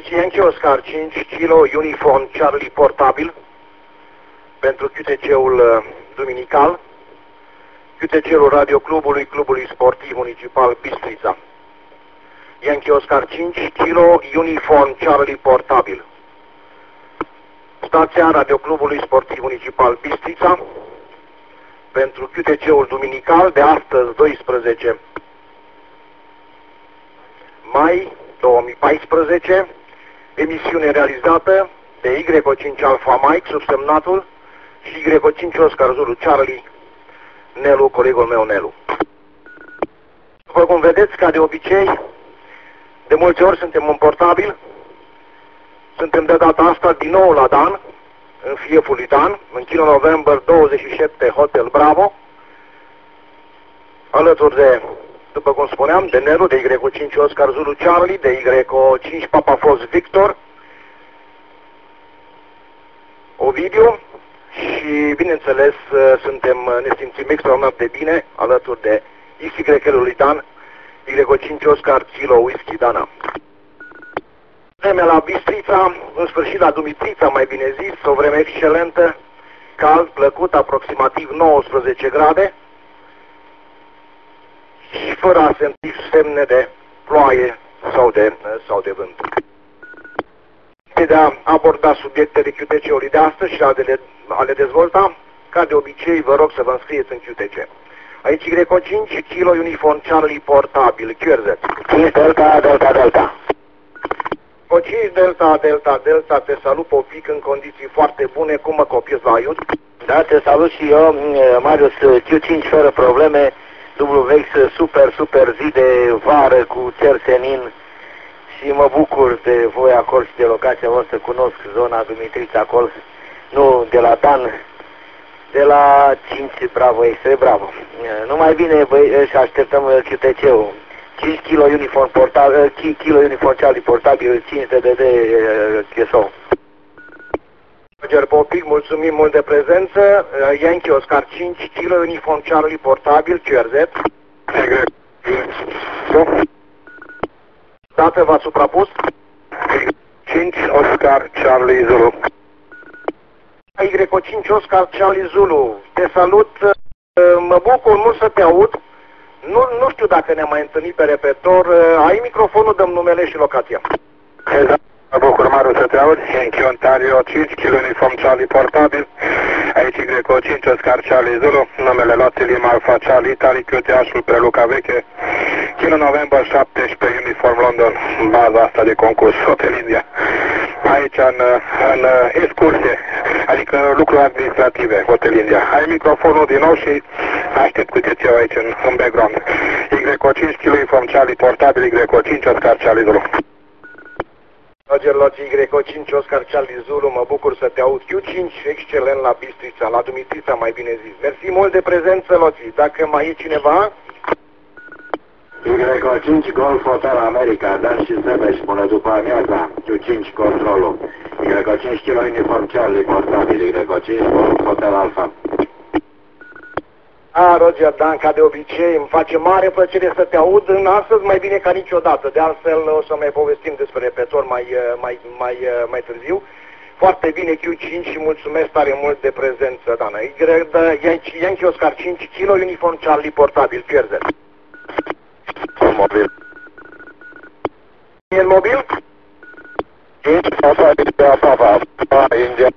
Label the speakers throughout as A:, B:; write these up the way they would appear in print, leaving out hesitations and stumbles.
A: Aici Yankee Oscar 5 kilo uniform Charlie portabil pentru QTC-ul duminical, QTC-ul radioclubului Clubului Sportiv Municipal Bistrița. Yankee Oscar 5 kilo uniform Charlie portabil. Stația radioclubului Sportiv Municipal Bistrița pentru QTC-ul duminical de astăzi 12 mai 2014, emisiune realizată de YO5 Alpha Mike, subsemnatul, și YO5 Oscar Zulu Charlie, Nelu, colegul meu Nelu. După cum vedeți, ca de obicei, de multe ori suntem în portabil, suntem de data asta din nou la Dan, în fieful lui Dan, în Kilo November 27 Hotel Bravo, alături de, după cum spuneam, de Nelu, de YO5 Oscar Zulu Charlie, de YO5 Papa Fos Victor, Ovidiu și, bineînțeles, ne simțim extraordinar de bine alături de XYL-ul lui Dan, YO5 Oscar Kilo Whisky Dana. Vremea la Bistrița, în sfârșit la Dumitrița, mai bine zis, o vreme excelentă, cald, plăcut, aproximativ 19 grade și fără a senti semne de ploaie sau de vânt. De a aborda subiectele QTC-ului de astăzi și a le dezvolta, ca de obicei vă rog să vă înscrieți în QTC. Aici YO5 kilo uniform Charlie portabil, QRZ.
B: 5 Delta, Delta, Delta.
A: O 5 Delta, Delta, Delta, te salut Popic în condiții foarte bune, cum mă copiez la Iud?
B: Da, te salut și eu, Marius, Q5 fără probleme, WX super zi de vară cu cer senin și mă bucur de voi acolo și de locația voastră, cunosc zona Dumitrița acolo, nu de la Dan, de la 5 Bravo, extra Bravo. Numai bine, băi, și așteptăm QTC-ul. 5 kg uniform portabil, 5 kg uniform Charlie portabil, 5 DDD QSO.
A: Roger Popic, mulțumim mult de prezență. Yankee Oscar 5 kg uniform Charlie portabil, QRZ. Dată v-a suprapus?
B: 5 Oscar Charlie Zulu.
A: YO5 Oscar Charlie Zulu, te salut, mă bucur mult să te aud. Nu știu dacă ne-am mai întâlnit pe repetor. Ai microfonul, dăm numele și locația.
B: Exact. Mă bucur, Maru, să te aud. Yankee Ontario 5 kg uniform Charlie portabil. Aici YO5 Oscar Charlie Zulu. Numele Loții Lima Alpha Charlie Italy, QTH-ul Preluca Veche. Kilo November 17 uniform London. Baza asta de concurs, Hotel India. Aici în excursie, adică lucruri administrative, Hotel India. Ai microfonul din nou și aștept cu ce aici în background. YO5 kg uniform Charlie portabil, YO5 Oscar Charlie Zulu.
A: Roger Loții, YO5 Oscar Charlie Zulu, mă bucur să te aud. Q5 excelent la Bistrița, la Dumitrița mai bine zis. Mersi mult de prezență, Loții. Dacă mai e cineva?
B: YO5 Golf Hotel America, Dan și Sebeș, bună după amiaza, Q5 controlul. YO5 kg uniform Charlie portabil, YO5 Golf Hotel Alpha.
A: Roger, Dan, ca de obicei, îmi face mare plăcere să te aud în astăzi mai bine ca niciodată. De altfel, o să mai povestim despre repetor mai târziu. Foarte bine Q5 și mulțumesc tare mult de prezență, Dan. Yankee Oscar 5 kg uniform Charlie portabil, QRZ.
B: Mobil.
A: E în mobil?
B: 5 Papa, India.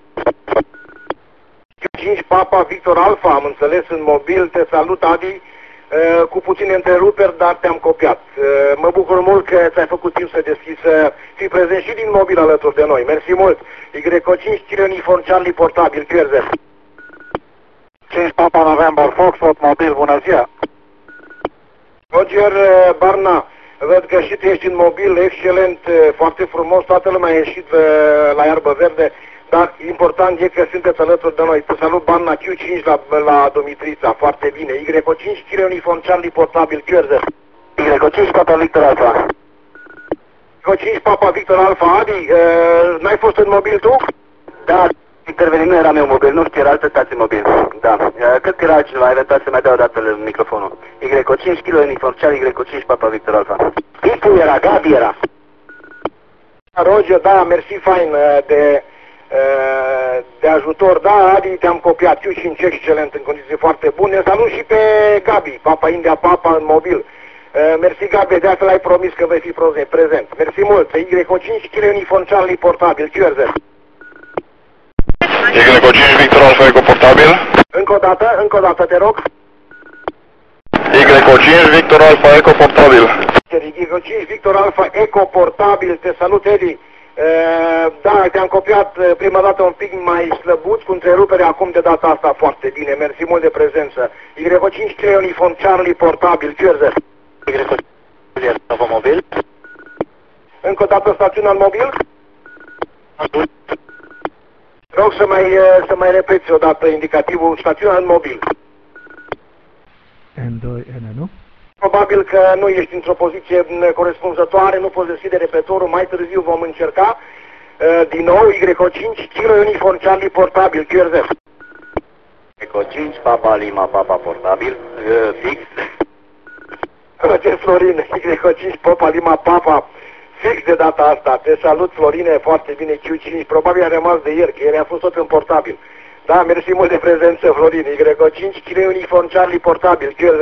A: 5 Papa Victor Alpha, am înțeles, în mobil. Te salut, Adi, cu puține întreruperi, dar te-am copiat. Mă bucur mult că ți-ai făcut timp să deschizi, să fii prezent și din mobil alături de noi. Mersi mult. YO5 kg uniform Charlie portabil, QRZ.
B: 5 Papa November Foxtrot mobil, bună ziua.
A: Roger Barna, văd că și tu ești în mobil, excelent, foarte frumos, toată lumea a ieșit la iarbă verde, dar important e că sunteți alături de noi. Te salut, Barna, Q5 la Dumitrița, foarte bine. YO5 kg uniform Charlie portabil, QRZ.
B: YO5 Papa Victor Alpha.
A: YO5 Papa Victor Alpha, Adi, n-ai fost în mobil tu?
B: Da, intervenit, nu era meu mobil, nu știu, era altă stație mobil. Da, cred că era altcineva, a inventat să mai dea o dată microfonul. YO5 kg uniform Charlie, YO5 Papa Victor Alpha. Tipul era, Gabi era.
A: Roger, da, mersi fain de ajutor, da, Adi, te-am copiat, Q5 excelent, în condiții foarte bune. Salut și pe Gabi, Papa India Papa în mobil. Mersi Gabi, de asta l-ai promis că vei fi prezent. Mersi mult, Y5 kg uniform Charlie portabil, QRZ.
B: Y5 Victor Alfa Eco portabil.
A: Încă o dată, te rog.
B: Y5 Victor Alfa Eco portabil.
A: Y5 Victor Alfa Eco portabil, te salut Edi. Da, te-am copiat prima dată un pic mai slăbuț, cu întrerupere, acum de data asta foarte bine, mersi mult de prezență. Y5 kg uniform Charlie portabil, QRZ.
B: Y5 mobil.
A: Încă o dată stațiunea în mobil. Rog să mai repeți odată indicativul stațiunea în mobil.
C: N2, N1.
A: Probabil că nu ești într-o poziție corespunzătoare, nu poți deschide repetorul, mai târziu vom încerca. Din nou, Y5 kg uniform Charlie portabil, QRZ.
D: Y5 Papa Lima Papa portabil, fix.
A: Roger Florin, Y5 Papa Lima Papa, fix de data asta. Te salut Florine, foarte bine, Q5, probabil a rămas de ieri, că ieri a fost tot în portabil. Da, mersi mult de prezență Florin, Y5 kg uniform Charlie portabil, QRZ.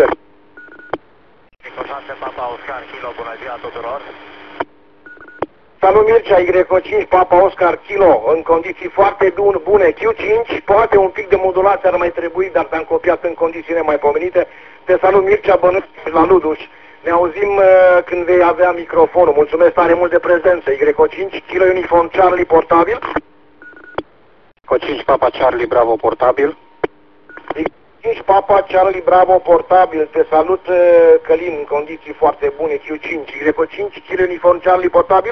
D: Y6 Papa Oscar Kilo, bună ziua tuturor.
A: Salut Mircea, Y5 Papa Oscar Kilo, în condiții foarte bune, Q5, poate un pic de modulație ar mai trebui, dar te-am copiat în condiții nemaipomenite. Te salut Mircea, bănuți la Luduș. Ne auzim când vei avea microfonul. Mulțumesc tare mult de prezență. Y5 kg uniform Charlie portabil.
B: Y5 Papa Charlie Bravo portabil.
A: Y5 Papa Charlie Bravo portabil. Te salut Călin, în condiții foarte bune, Q5. Y5 kg uniform Charlie portabil.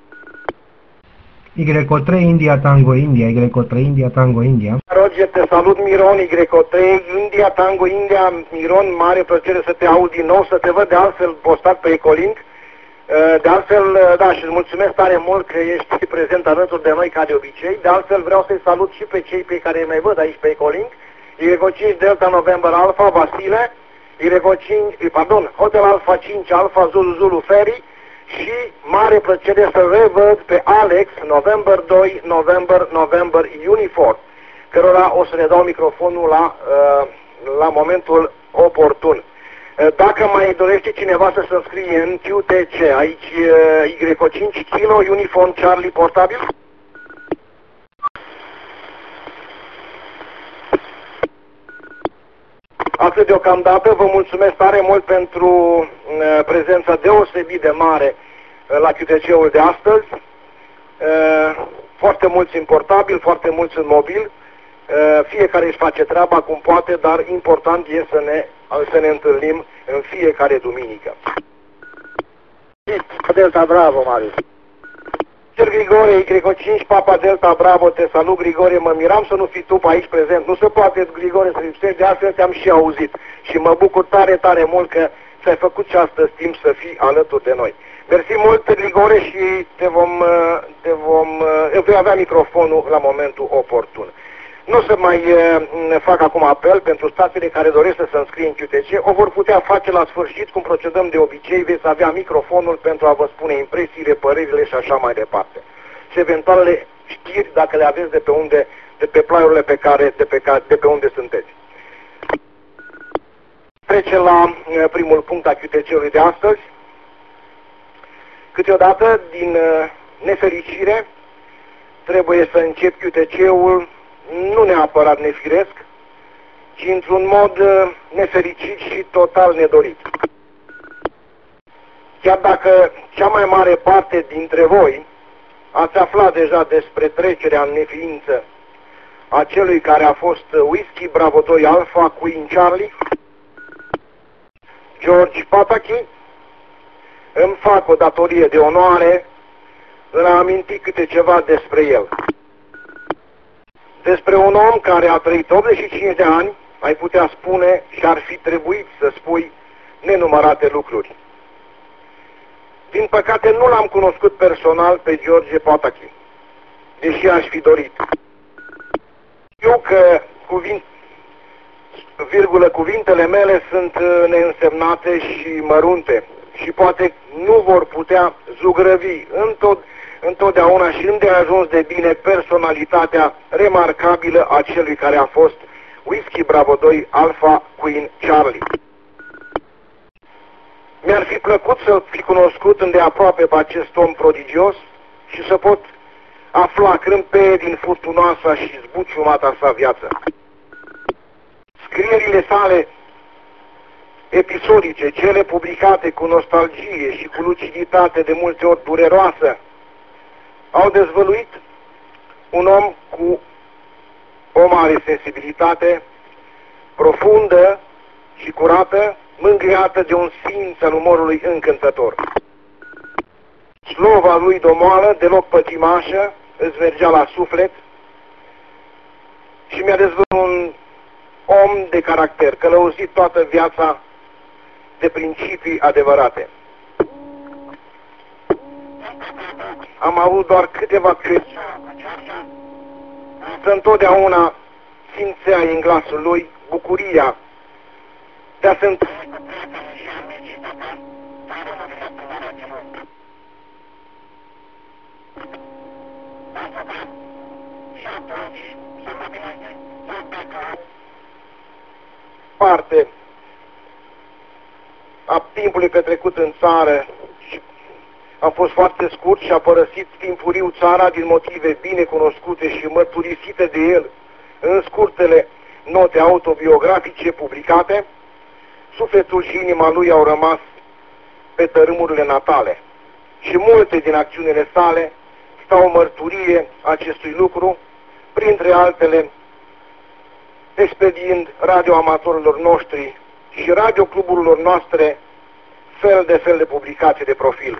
C: Y3 India Tango India, Y3 India Tango India.
A: Roger, te salut Miron, Y3 India Tango India. Miron, mare plăcere să te aud din nou, să te văd de altfel postat pe Ecolink. De altfel, da, și îți mulțumesc tare mult că ești prezent alături de noi ca de obicei. De altfel vreau să-i salut și pe cei pe care mai văd aici pe Ecolink. Y5 Delta November Alpha Vasile, Hotel Alpha 5 Alpha Zulu Zulu Ferry. Și mare plăcere să revăd pe Alex, November 2, November Uniform, cărora o să le dau microfonul la momentul oportun. Dacă mai dorește cineva să se înscrie în QTC, aici Y5 kg uniform Charlie portabil. Atât deocamdată, vă mulțumesc tare mult pentru prezența deosebit de mare la QTC-ul de astăzi. Foarte mulți în portabil, foarte mulți în mobil. Fiecare își face treaba cum poate, dar important e să ne întâlnim în fiecare duminică.
D: Delta Bravo, Marius.
A: Grigore, Y5 Papa Delta Bravo, te salut Grigore, mă miram să nu fii tu pe aici prezent, nu se poate Grigore să lipsești, de altfel te-am și auzit și mă bucur tare, tare mult că ți-ai făcut și astăzi timp să fii alături de noi. Mersi mult Grigore și vei avea microfonul la momentul oportun. Nu o să mai fac acum apel pentru stațiile care doresc să se înscrie în QTC, o vor putea face la sfârșit, cum procedăm de obicei, veți avea microfonul pentru a vă spune impresiile, părerile și așa mai departe. Și eventualele știri, dacă le aveți de pe plaiurile de pe unde sunteți. Trece la primul punct a QTC-ului de astăzi. Câteodată, din nefericire, trebuie să încep QTC-ul nu neapărat nefiresc, ci într-un mod nefericit și total nedorit. Chiar dacă cea mai mare parte dintre voi ați aflat deja despre trecerea în neființă a celui care a fost Whisky Bravo 2 Alpha Queen Charlie, George Pataki, îmi fac o datorie de onoare în a aminti câte ceva despre el. Despre un om care a trăit 85 de ani, ai putea spune și ar fi trebuit să spui nenumărate lucruri. Din păcate nu l-am cunoscut personal pe George Pataki, deși aș fi dorit. Eu că cuvintele mele sunt neînsemnate și mărunte și poate nu vor putea zugrăvi întotdeauna și îndeajuns de bine personalitatea remarcabilă a celui care a fost Whiskey Bravo 2 Alpha Queen Charlie. Mi-ar fi plăcut să fi cunoscut îndeaproape pe acest om prodigios și să pot afla crâmpeie din furtunoasa și zbuciumata sa viață. Scrierile sale episodice, cele publicate cu nostalgie și cu luciditate de multe ori dureroasă, au dezvăluit un om cu o mare sensibilitate, profundă și curată, mângâiată de un simț al umorului încântător. Slova lui domoală, deloc pătimașă, îți mergea la suflet și mi-a dezvăluit un om de caracter, călăuzit toată viața de principii adevărate. Am avut doar câteva chestiuni. Întotdeauna simțea în glasul lui bucuria de a se întâlni. Parte a timpului petrecut în țară și a fost foarte scurt și a părăsit timpuriu țara din motive bine cunoscute și mărturisite de el în scurtele note autobiografice publicate. Sufletul și inima lui au rămas pe tărâmurile natale și multe din acțiunile sale stau mărturie acestui lucru, printre altele expediind radioamatorilor noștri și radiocluburilor noastre fel de publicații de profil.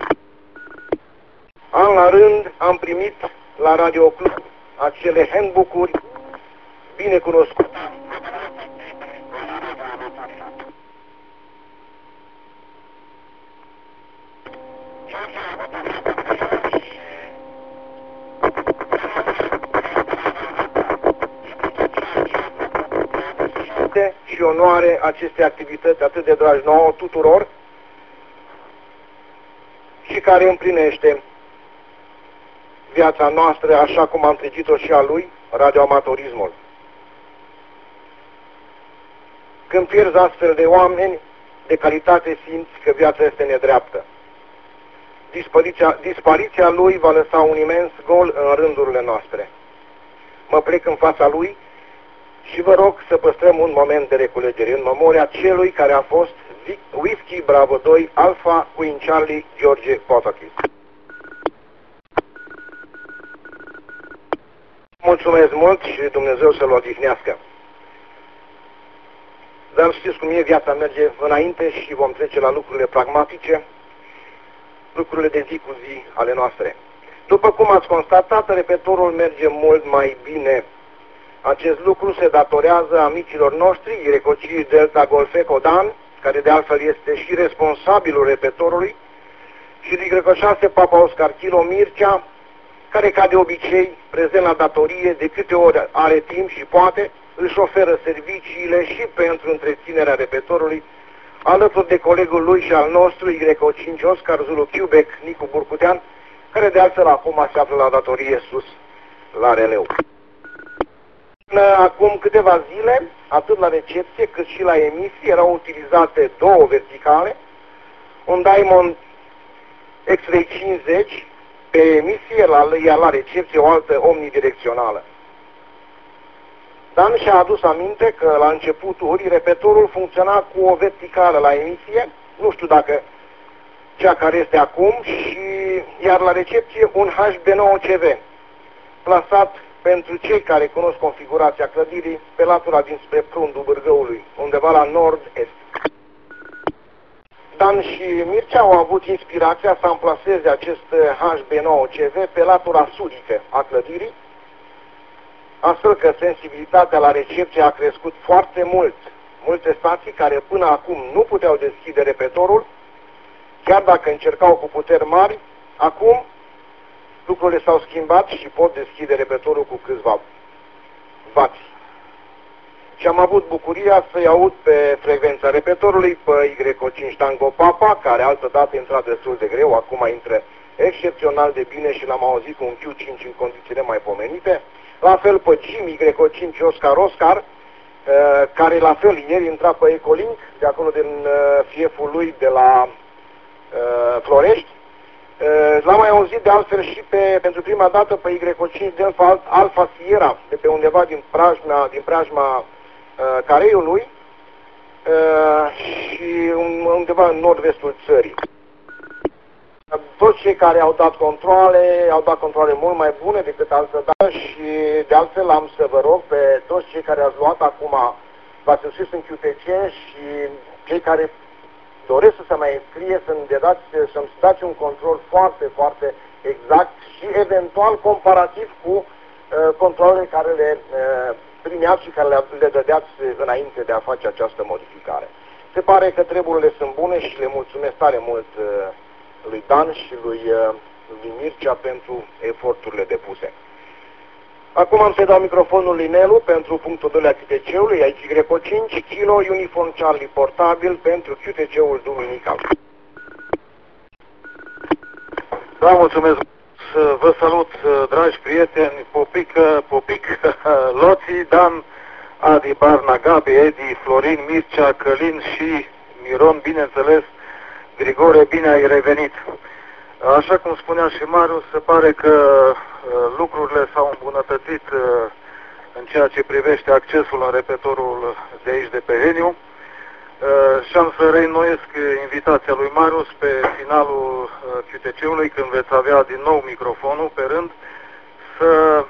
A: An la rând am primit la radioclub acele handbook-uri bine cunoscute. Și onoare aceste activități atât de dragi nouă tuturor și care împlinește viața noastră așa cum am trezit-o și a lui, radioamatorismul. Când pierzi astfel de oameni de calitate, simți că viața este nedreaptă. Dispariția lui va lăsa un imens gol în rândurile noastre. Mă plec în fața lui și vă rog să păstrăm un moment de reculegere în memoria celui care a fost Whiskey Bravo 2 Alpha Queen Charlie George Potocki. Mulțumesc mult și Dumnezeu să-l odihnească. Dar știți cum e, viața merge înainte și vom trece la lucrurile pragmatice, lucrurile de zi cu zi ale noastre. După cum ați constatat, repetorul merge mult mai bine. Acest lucru se datorează amicilor noștri, Grecoci Delta Golf Echo Dan, care de altfel este și responsabilul repetorului, și Greco 6 Papa Oscar Kilo Mircea, care ca de obicei, prezent la datorie, de câte ori are timp și poate, își oferă serviciile și pentru întreținerea repetorului, alături de colegul lui și al nostru, Greco 5 Oscar Zulu Quebec Nicu Burcutean, care de altfel acum se află la datorie sus la releu. Acum câteva zile, atât la recepție cât și la emisie, erau utilizate două verticale, un Diamond X-Ray 50 pe emisie, iar la recepție o altă omnidirecțională. Dan și-a adus aminte că la începuturi repetorul funcționa cu o verticală la emisie, nu știu dacă cea care este acum, și iar la recepție un HB9CV, plasat pentru cei care cunosc configurația clădirii pe latura dinspre prundul Bârgăului, undeva la nord-est. Dan și Mircea au avut inspirația să amplaseze acest HB9CV pe latura sudică a clădirii, astfel că sensibilitatea la recepție a crescut foarte mult. Multe stații care până acum nu puteau deschide repetorul, chiar dacă încercau cu puteri mari, acum lucrurile s-au schimbat și pot deschide repetorul cu câțiva vați. Și am avut bucuria să-i aud pe frecvența repetorului pe Y5 Tango Papa, care altădată intra destul de greu, acum intră excepțional de bine și l-am auzit cu un Q5 în condițiile mai pomenite. La fel pe Jimmy Y5 Oscar, care la fel ieri intra pe Ecolink, de acolo din fieful lui de la Florești. L-am mai auzit de altfel și pentru prima dată pe Y5 de Alfa Sierra, de pe undeva din preajma Careiului și undeva în nord-vestul țării. Toți cei care au dat controale mult mai bune decât altă dată și de altfel am să vă rog pe toți cei care ați luat acum, v-ați înscris în QTC și cei care doresc să se mai înscrie, să-mi dați un control foarte, foarte exact și eventual comparativ cu controlele care le primeați și care le dădeați înainte de a face această modificare. Se pare că treburile sunt bune și le mulțumesc tare mult lui Dan și lui Mircea pentru eforturile depuse. Acum am să dau microfonul lui Nelu pentru punctul 2 al QTC-ului, aici Y5, Kilo Uniform Charlie portabil pentru QTC-ul duminical.
E: Da, mulțumesc. Vă salut, dragi prieteni, Popic, Loții, Dan, Adi, Barna, Gabi, Edi, Florin, Mircea, Călin și Miron, bineînțeles, Grigore, bine ai revenit. Așa cum spunea și Marius, se pare că lucrurile s-au îmbunătățit în ceea ce privește accesul în repetorul de aici, de pe Heniu. Și am să reînnoiesc invitația lui Marius pe finalul QTC-ului, când veți avea din nou microfonul pe rând, să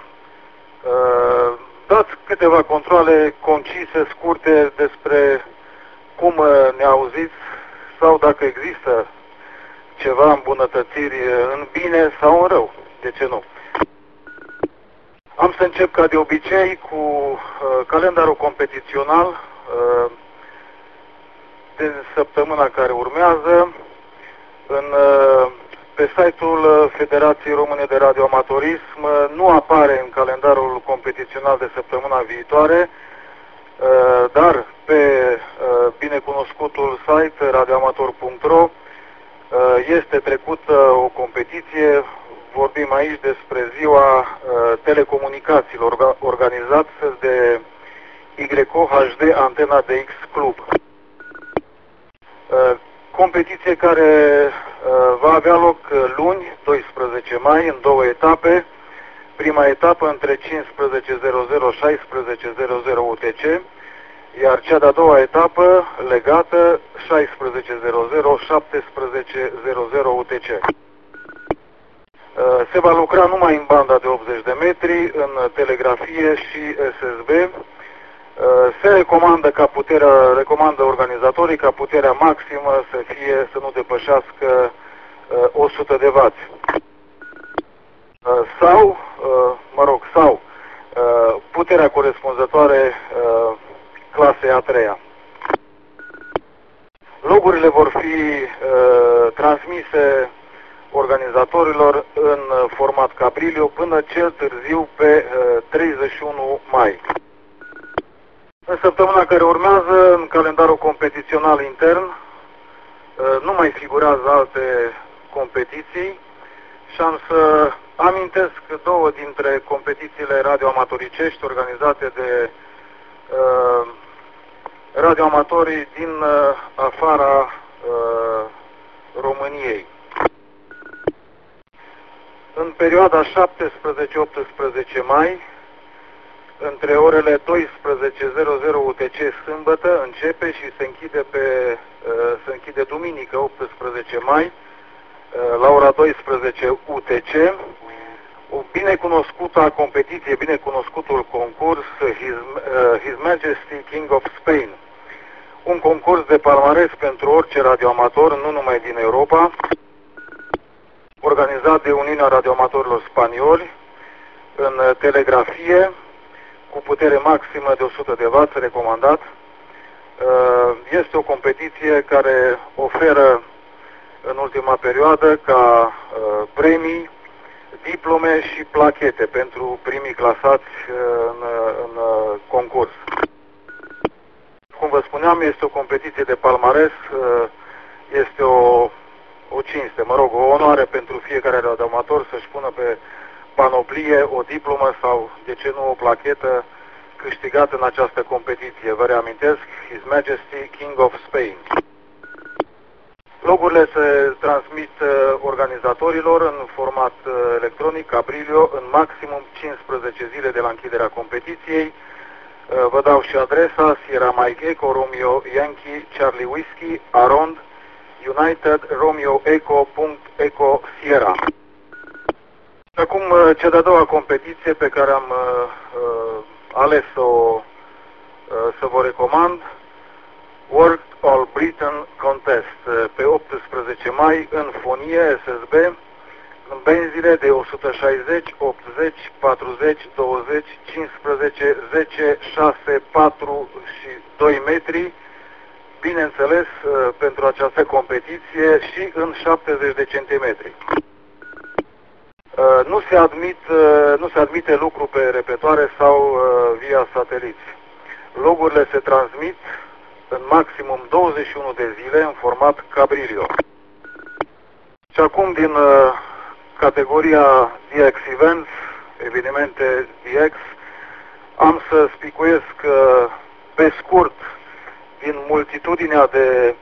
E: dați câteva controale concise, scurte, despre cum ne auziți sau dacă există ceva îmbunătățiri în bine sau în rău, de ce nu. Am să încep ca de obicei cu calendarul competițional de săptămâna care urmează. Pe site-ul Federației Române de Radioamatorism nu apare în calendarul competițional de săptămâna viitoare, dar pe binecunoscutul site radioamator.ro este trecută o competiție. Vorbim aici despre ziua telecomunicațiilor organizată de YHD Antena DX Club. Competiție care va avea loc luni, 12 mai, în două etape. Prima etapă între 15:00 16:00 UTC, iar cea de-a doua etapă legată 16:00 17:00 UTC. Se va lucra numai în banda de 80 de metri, în telegrafie și SSB. Se recomandă organizatorii ca puterea maximă să nu depășească 100 de W. Sau puterea corespunzătoare clasei a 3-a. Logurile vor fi transmise organizatorilor în format Cabrilio până cel târziu pe 31 mai. În săptămâna care urmează, în calendarul competițional intern, nu mai figurează alte competiții și am să amintesc două dintre competițiile radioamatoricești organizate de radioamatorii din afara României. În perioada 17-18 mai, între orele 12:00 UTC sâmbătă începe și se închide duminică 18 mai la ora 12 UTC o binecunoscută competiție, binecunoscutul concurs His Majesty King of Spain. Un concurs de palmares pentru orice radioamator, nu numai din Europa, organizat de Uniunea Radioamatorilor Spanioli în telegrafie, cu putere maximă de 100 de W, recomandat. Este o competiție care oferă în ultima perioadă ca premii, diplome și plachete pentru primii clasați în concurs. Cum vă spuneam, este o competiție de palmares, este o o cinste, mă rog, o onoare pentru fiecare radioamator să-și pună pe panoplie o diplomă sau, de ce nu, o plachetă câștigată în această competiție. Vă reamintesc, His Majesty King of Spain. Logurile se transmit organizatorilor în format electronic, Cabrilio, în maximum 15 zile de la închiderea competiției. Vă dau și adresa: Sierra Mike Echo Romeo Yankee Charlie Whiskey Arond United Romeo Echo Sierra. Acum, cea de-a doua competiție pe care am ales-o să vă recomand, World All Britain Contest, pe 18 mai în fonie SSB, în benzile de 160, 80, 40, 20, 15, 10, 6, 4 și 2 metri, bineînțeles pentru această competiție și în 70 de centimetri. Nu se admite lucru pe repetoare sau via sateliți. Logurile se transmit în maximum 21 de zile în format Cabrilio. Și acum, din categoria DX Events, evenimente DX, am să spicuiesc pe scurt din multitudinea de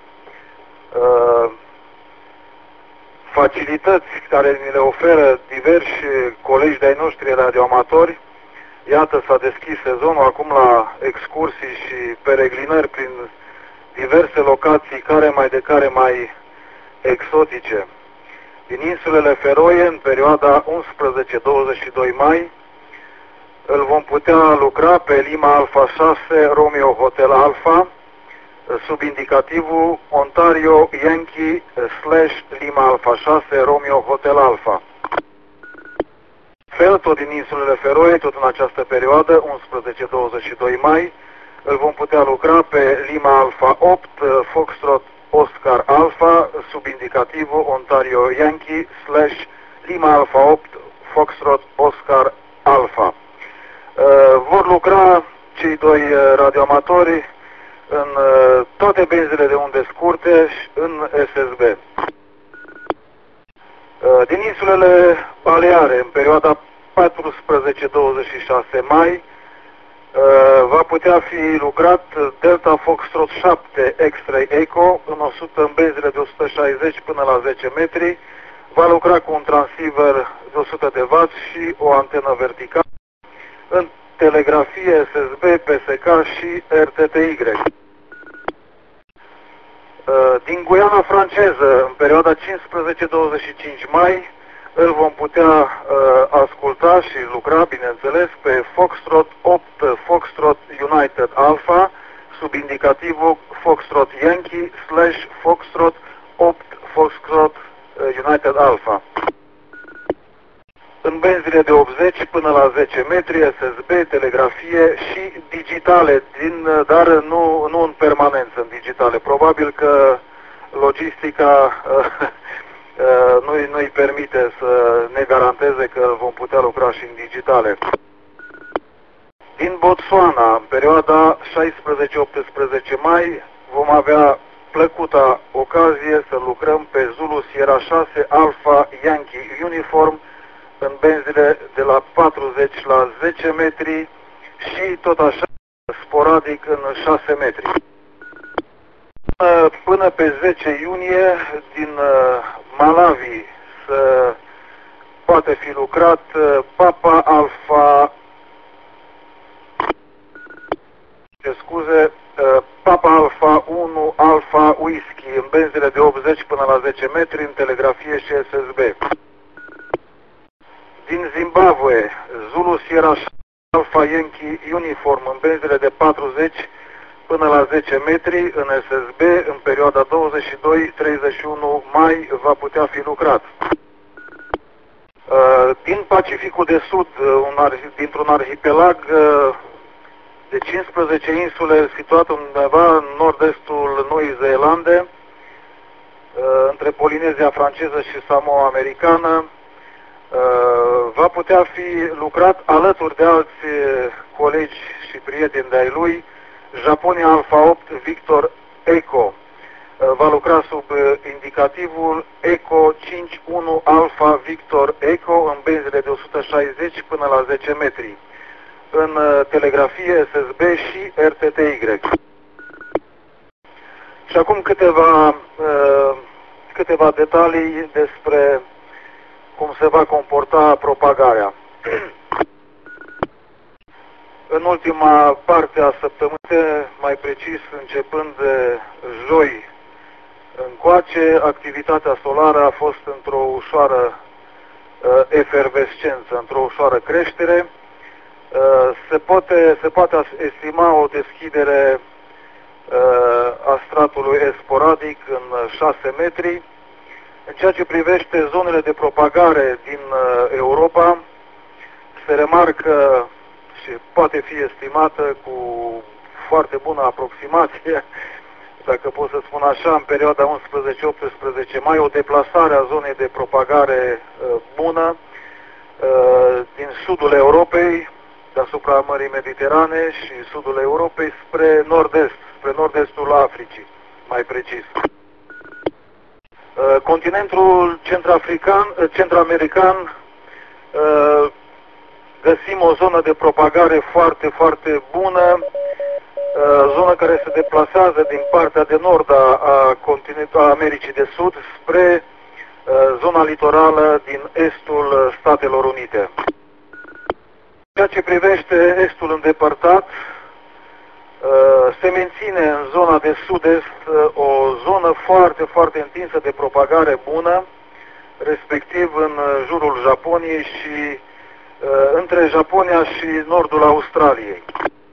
E: facilități care ni le oferă diversi colegi de-ai noștri radioamatori. Iată, s-a deschis sezonul acum la excursii și peregrinări prin diverse locații, care mai exotice. Din insulele Feroe, în perioada 11-22 mai, îl vom putea lucra pe Lima Alpha 6 Romeo Hotel Alpha, sub indicativul Ontario Yankee / Lima Alpha 6 Romeo Hotel Alpha. Fel, tot din insulele Feroe, tot în această perioadă, 11-22 mai, îl vom putea lucra pe Lima Alpha 8 Foxtrot Oscar Alpha, sub indicativul Ontario Yankee / Lima Alpha 8 Foxtrot Oscar Alpha. Vor lucra cei doi radioamatori în toate benzile de unde scurte și în SSB. Din insulele Baleare, în perioada 14-26 mai, va putea fi lucrat Delta Foxtrot 7 X-Ray Echo în benzile de 160 până la 10 metri. Va lucra cu un transceiver de 100 de W și o antenă verticală în telegrafie SSB, PSK și RTTY. Din Guiana franceză, în perioada 15-25 mai, îl vom putea asculta și lucra, bineînțeles, pe Foxtrot 8 Foxtrot United Alpha, sub indicativul Foxtrot Yankee / Foxtrot 8 Foxtrot United Alpha. În benzile de 80 până la 10 metri, SSB, telegrafie și digitale, dar nu în permanență în digitale. Probabil că logistica nu-i permite să ne garanteze că vom putea lucra și în digitale. Din Botswana, în perioada 16-18 mai, vom avea plăcuta ocazie să lucrăm pe Zulu Sierra 6 Alpha Yankee Uniform în benzile de la 40 la 10 metri și tot așa sporadic în 6 metri. Până pe 10 iunie din Malawi să poate fi lucrat Papa Alpha Papa Alpha 1 Alpha Whisky în benzile de 80 până la 10 metri în telegrafie și SSB. Din Zimbabwe, Zulu Sierra Alpha Yankee Uniform în benzile de 40 până la 10 metri în SSB în perioada 22-31 mai va putea fi lucrat. Din Pacificul de Sud, dintr-un arhipelag de 15 insule situat undeva în nord-estul Noii Zeelande, între Polinezia franceză și Samoa americană, va putea fi lucrat alături de alți colegi și prieteni de-ai lui, Japonia Alpha 8 Victor Echo. va lucra sub indicativul ECO 51 Alpha Victor Echo în benzile de 160 până la 10 metri, în telegrafie SSB și RTTY. Și acum câteva detalii despre cum se va comporta propagarea. În ultima parte a săptămânii, mai precis începând de joi încoace, activitatea solară a fost într-o ușoară efervescență, într-o ușoară creștere. Se poate estima o deschidere a stratului sporadic în 6 metri. În ceea ce privește zonele de propagare din Europa, se remarcă și poate fi estimată cu foarte bună aproximație, dacă pot să spun așa, în perioada 11-18 mai, o deplasare a zonei de propagare bună din sudul Europei, deasupra Mării Mediterane și sudul Europei spre nord-est, spre nord-estul Africii, mai precis. Continentul central-american, găsim o zonă de propagare foarte, foarte bună, zonă care se deplasează din partea de nord a Americii de Sud spre zona litorală din estul Statelor Unite. Ceea ce privește estul îndepărtat, se menține în zona de sud-est o zonă foarte, foarte întinsă de propagare bună, respectiv în jurul Japoniei și între Japonia și nordul Australiei.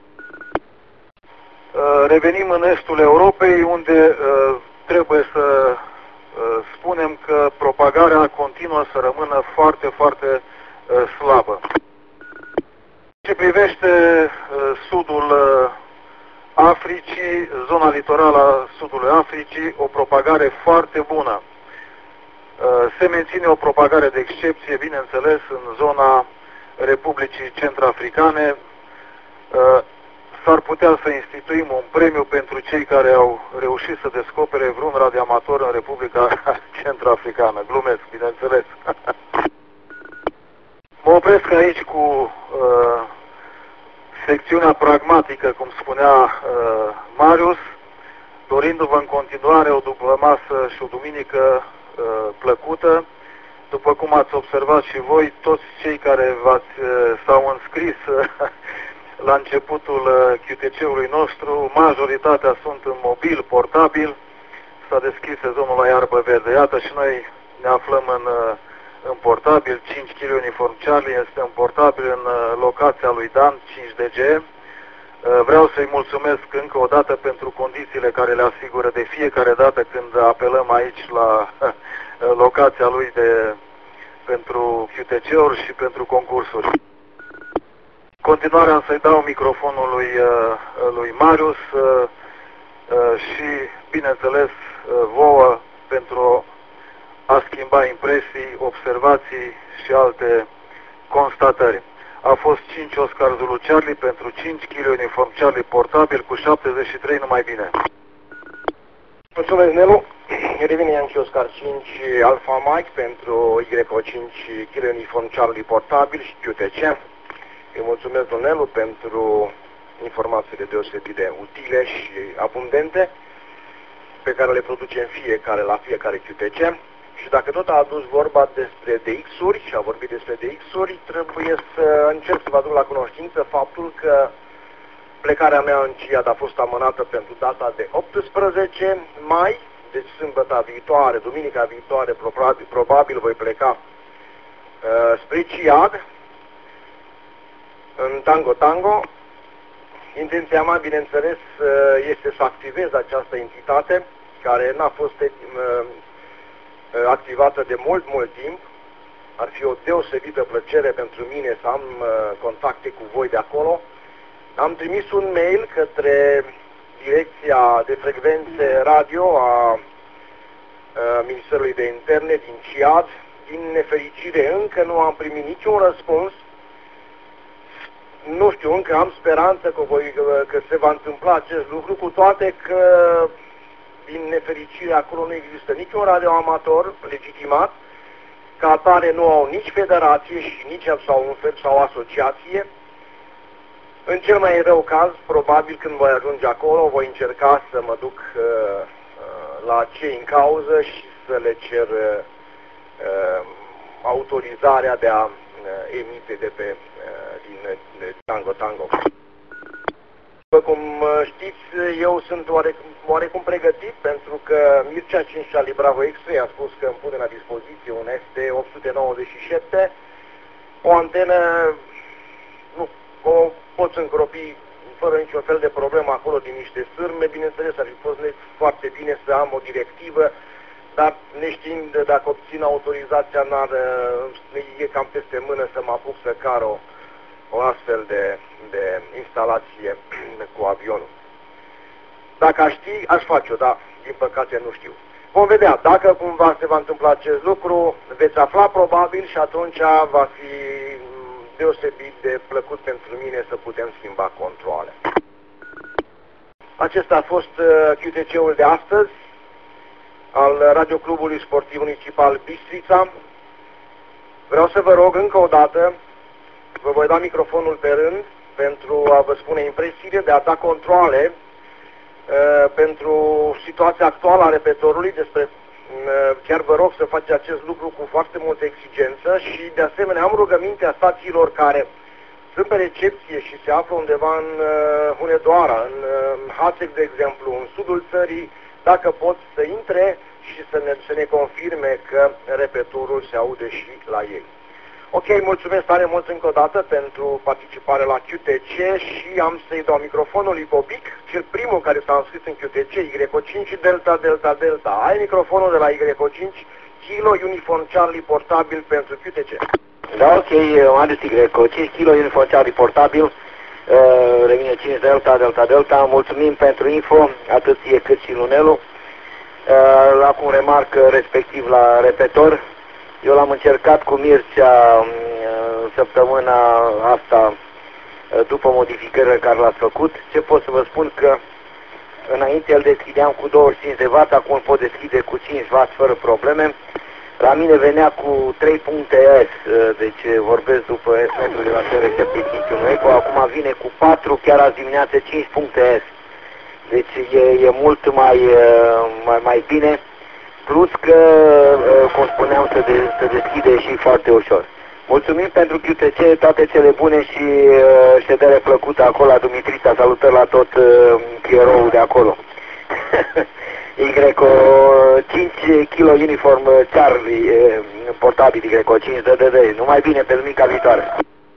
E: Revenim în estul Europei, unde trebuie să spunem că propagarea continuă să rămână foarte, foarte slabă. Ce privește sudul Africii, zona litorală a sudului Africii, o propagare foarte bună. Se menține o propagare de excepție, bineînțeles, în zona Republicii Centrafricane. S-ar putea să instituim un premiu pentru cei care au reușit să descopere vreun radioamator în Republica Centrafricană. Glumesc, bineînțeles. Mă opresc aici cu secțiunea pragmatică, cum spunea Marius, dorindu-vă în continuare o dupămasă și o duminică plăcută. După cum ați observat și voi, toți cei care s-au înscris la începutul QTC-ului nostru, majoritatea sunt în mobil, portabil, s-a deschis sezonul la iarbă verde. Iată, și noi ne aflăm în portabil, 5 kg uniform Charlie este în portabil în locația lui Dan, 5DG. Vreau să-i mulțumesc încă o dată pentru condițiile care le asigură de fiecare dată când apelăm aici la locația lui pentru QTC-uri și pentru concursuri. Continuarea am să-i dau microfonul lui Marius și, bineînțeles, vouă pentru a schimba impresii, observații și alte constatări. A fost 5 Oscar Zulu Charlie pentru 5 kg uniform Charlie portabil cu 73, numai bine.
A: Mulțumesc, Nelu. Revine Yankee Oscar 5 Alpha Mike pentru YO 5 kg uniform Charlie portabil și QTC. Îi mulțumesc, Nelu, pentru informațiile deosebit de utile și abundente pe care le producem la fiecare QTC. Și dacă tot a adus vorba despre DX-uri și a vorbit despre DX-uri, trebuie să încep să vă aduc la cunoștință faptul că plecarea mea în Ciad a fost amânată pentru data de 18 mai, deci sâmbătă viitoare, duminica viitoare, probabil voi pleca spre Ciad, în Tango. Intenția mea, bineînțeles, este să activez această entitate, care n-a fost activată de mult timp. Ar fi o deosebită plăcere pentru mine să am contacte cu voi de acolo. Am trimis un mail către Direcția de Frecvențe Radio a Ministerului de Interne din Ciad. Din nefericire încă nu am primit niciun răspuns. Nu știu, încă am speranță că se va întâmpla acest lucru, cu toate că din nefericire acolo nu există niciun radioamator legitimat, ca atare nu au nici federație și nici sau asociație. În cel mai rău caz, probabil când voi ajunge acolo, voi încerca să mă duc la cei în cauză și să le cer autorizarea de a emite din Tango Tango. După cum știți, eu sunt oarecum pregătit, pentru că Mircea 5 Charlie Bravo X-Ray a spus că îmi pune la dispoziție un ST-897, o antenă, nu, o poți încropi fără niciun fel de problemă acolo din niște sârme. Bineînțeles, ar fi fost foarte bine să am o directivă, dar neștiind dacă obțin autorizația, e cam peste mână să mă apuc să car o astfel de instalație cu avionul. Dacă aș ști, aș face-o, dar din păcate nu știu. Vom vedea. Dacă cumva se va întâmpla acest lucru, veți afla probabil și atunci va fi deosebit de plăcut pentru mine să putem schimba controale. Acesta a fost QTC-ul de astăzi al Radioclubului Sportiv Municipal Bistrița. Vreau să vă rog încă o dată, vă voi da microfonul pe rând pentru a vă spune impresiile, de a da controale pentru situația actuală a repetorului. Chiar vă rog să faceți acest lucru cu foarte multă exigență și de asemenea am rugămintea stațiilor care sunt pe recepție și se află undeva în Hunedoara, în Hațec, de exemplu, în sudul țării, dacă pot să intre și să ne confirme că repetorul se aude și la ei. Ok, mulțumesc tare mult încă o dată pentru participare la QTC și am să-i dau microfonul lui Bobic, cel primul care s-a înscris în QTC, YO5 Delta Delta Delta. Ai microfonul de la YO5 Kilo Uniform Charlie portabil pentru QTC.
D: Da, ok, Marius YO5 Kilo Uniform Charlie portabil, revine 5 Delta Delta Delta. Mulțumim pentru info, atât ție cât și Lunelu. Acum remarc respectiv la repetor. Eu l-am încercat cu Mircea săptămâna asta după modificările care l-ați făcut. Ce pot să vă spun că înainte îl deschideam cu 25 de W, acum îl pot deschide cu 5 W fără probleme. La mine venea cu 3 puncte S, deci vorbesc după S-metru de la receptiv niciun eco, acum vine cu 4, chiar azi dimineață 5 puncte S. Deci e mult mai bine. Plus că, cum spuneam, se deschide și foarte ușor. Mulțumim pentru QTC, toate cele bune și ședere plăcută acolo la Dumitrița, salutări la tot pieroul de acolo. YO5 Kilo Uniform Charlie, portabil YO5 DDD, numai bine pe duminica viitoare.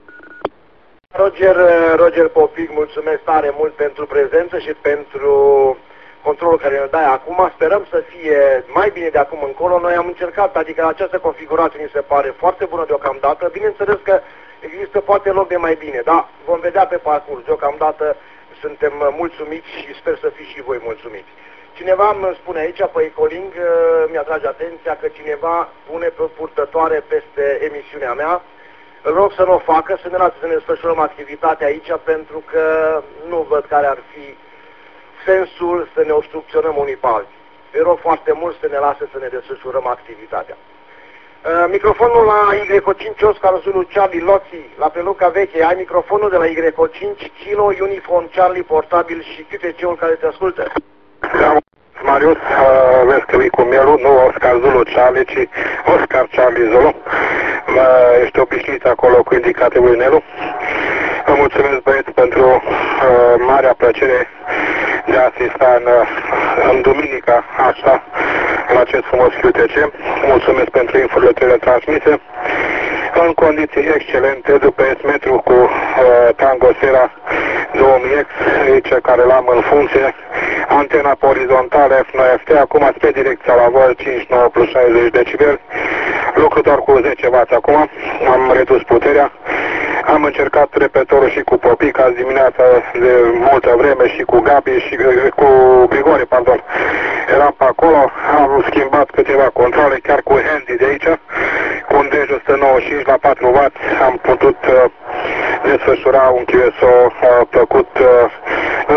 A: Roger Popic, mulțumesc tare mult pentru prezență și pentru controlul care ne dai acum. Sperăm să fie mai bine de acum încolo. Noi am încercat, adică această configurație mi se pare foarte bună deocamdată. Bineînțeles că există poate loc de mai bine, dar vom vedea pe parcurs. Deocamdată suntem mulțumiți și sper să fiți și voi mulțumiți. Cineva îmi spune aici, pe Ecoling, mi-atrage atenția că cineva pune pe purtătoare peste emisiunea mea. Îl rog să nu o facă, să ne lasă să ne desfășurăm activitatea aici, pentru că nu văd care ar fi sensul să ne obstrucționăm unii pe alții. Îi rog foarte mult să ne lase să ne desfășurăm activitatea. Microfonul la YO5 Oscar Zulu Charlie Loții, la Peluca Veche. Ai microfonul de la YO5 Kilo Uniform Charlie portabil și QTC-ul care te ascultă.
B: Da, Marius, vezi că vii cu mielul, nu Oscar Zulu Charlie, ci Oscar Charlie Zulu. Ești obișnuit acolo cu indicativul Nelu. Vă mulțumesc, băieți, pentru marea plăcere de a asista în duminica asta la acest frumos QTC. Mulțumesc pentru informațiile transmise. În condiții excelente, după S-metru cu Tango Sierra 2000X, aici care l-am în funcție, antena pe orizontală F9FT, acum spre direcția la vol 59 plus 60 decibeli, lucru doar cu 10 W acum, am redus puterea. Am încercat repetorul și cu Popic azi dimineața de multă vreme și cu Gabi și cu Grigore, pardon. Eram pe acolo, am schimbat câteva controle, chiar cu handy de aici, cu un DEJ 195 la 4 W, am putut desfășura un QSO plăcut în condiții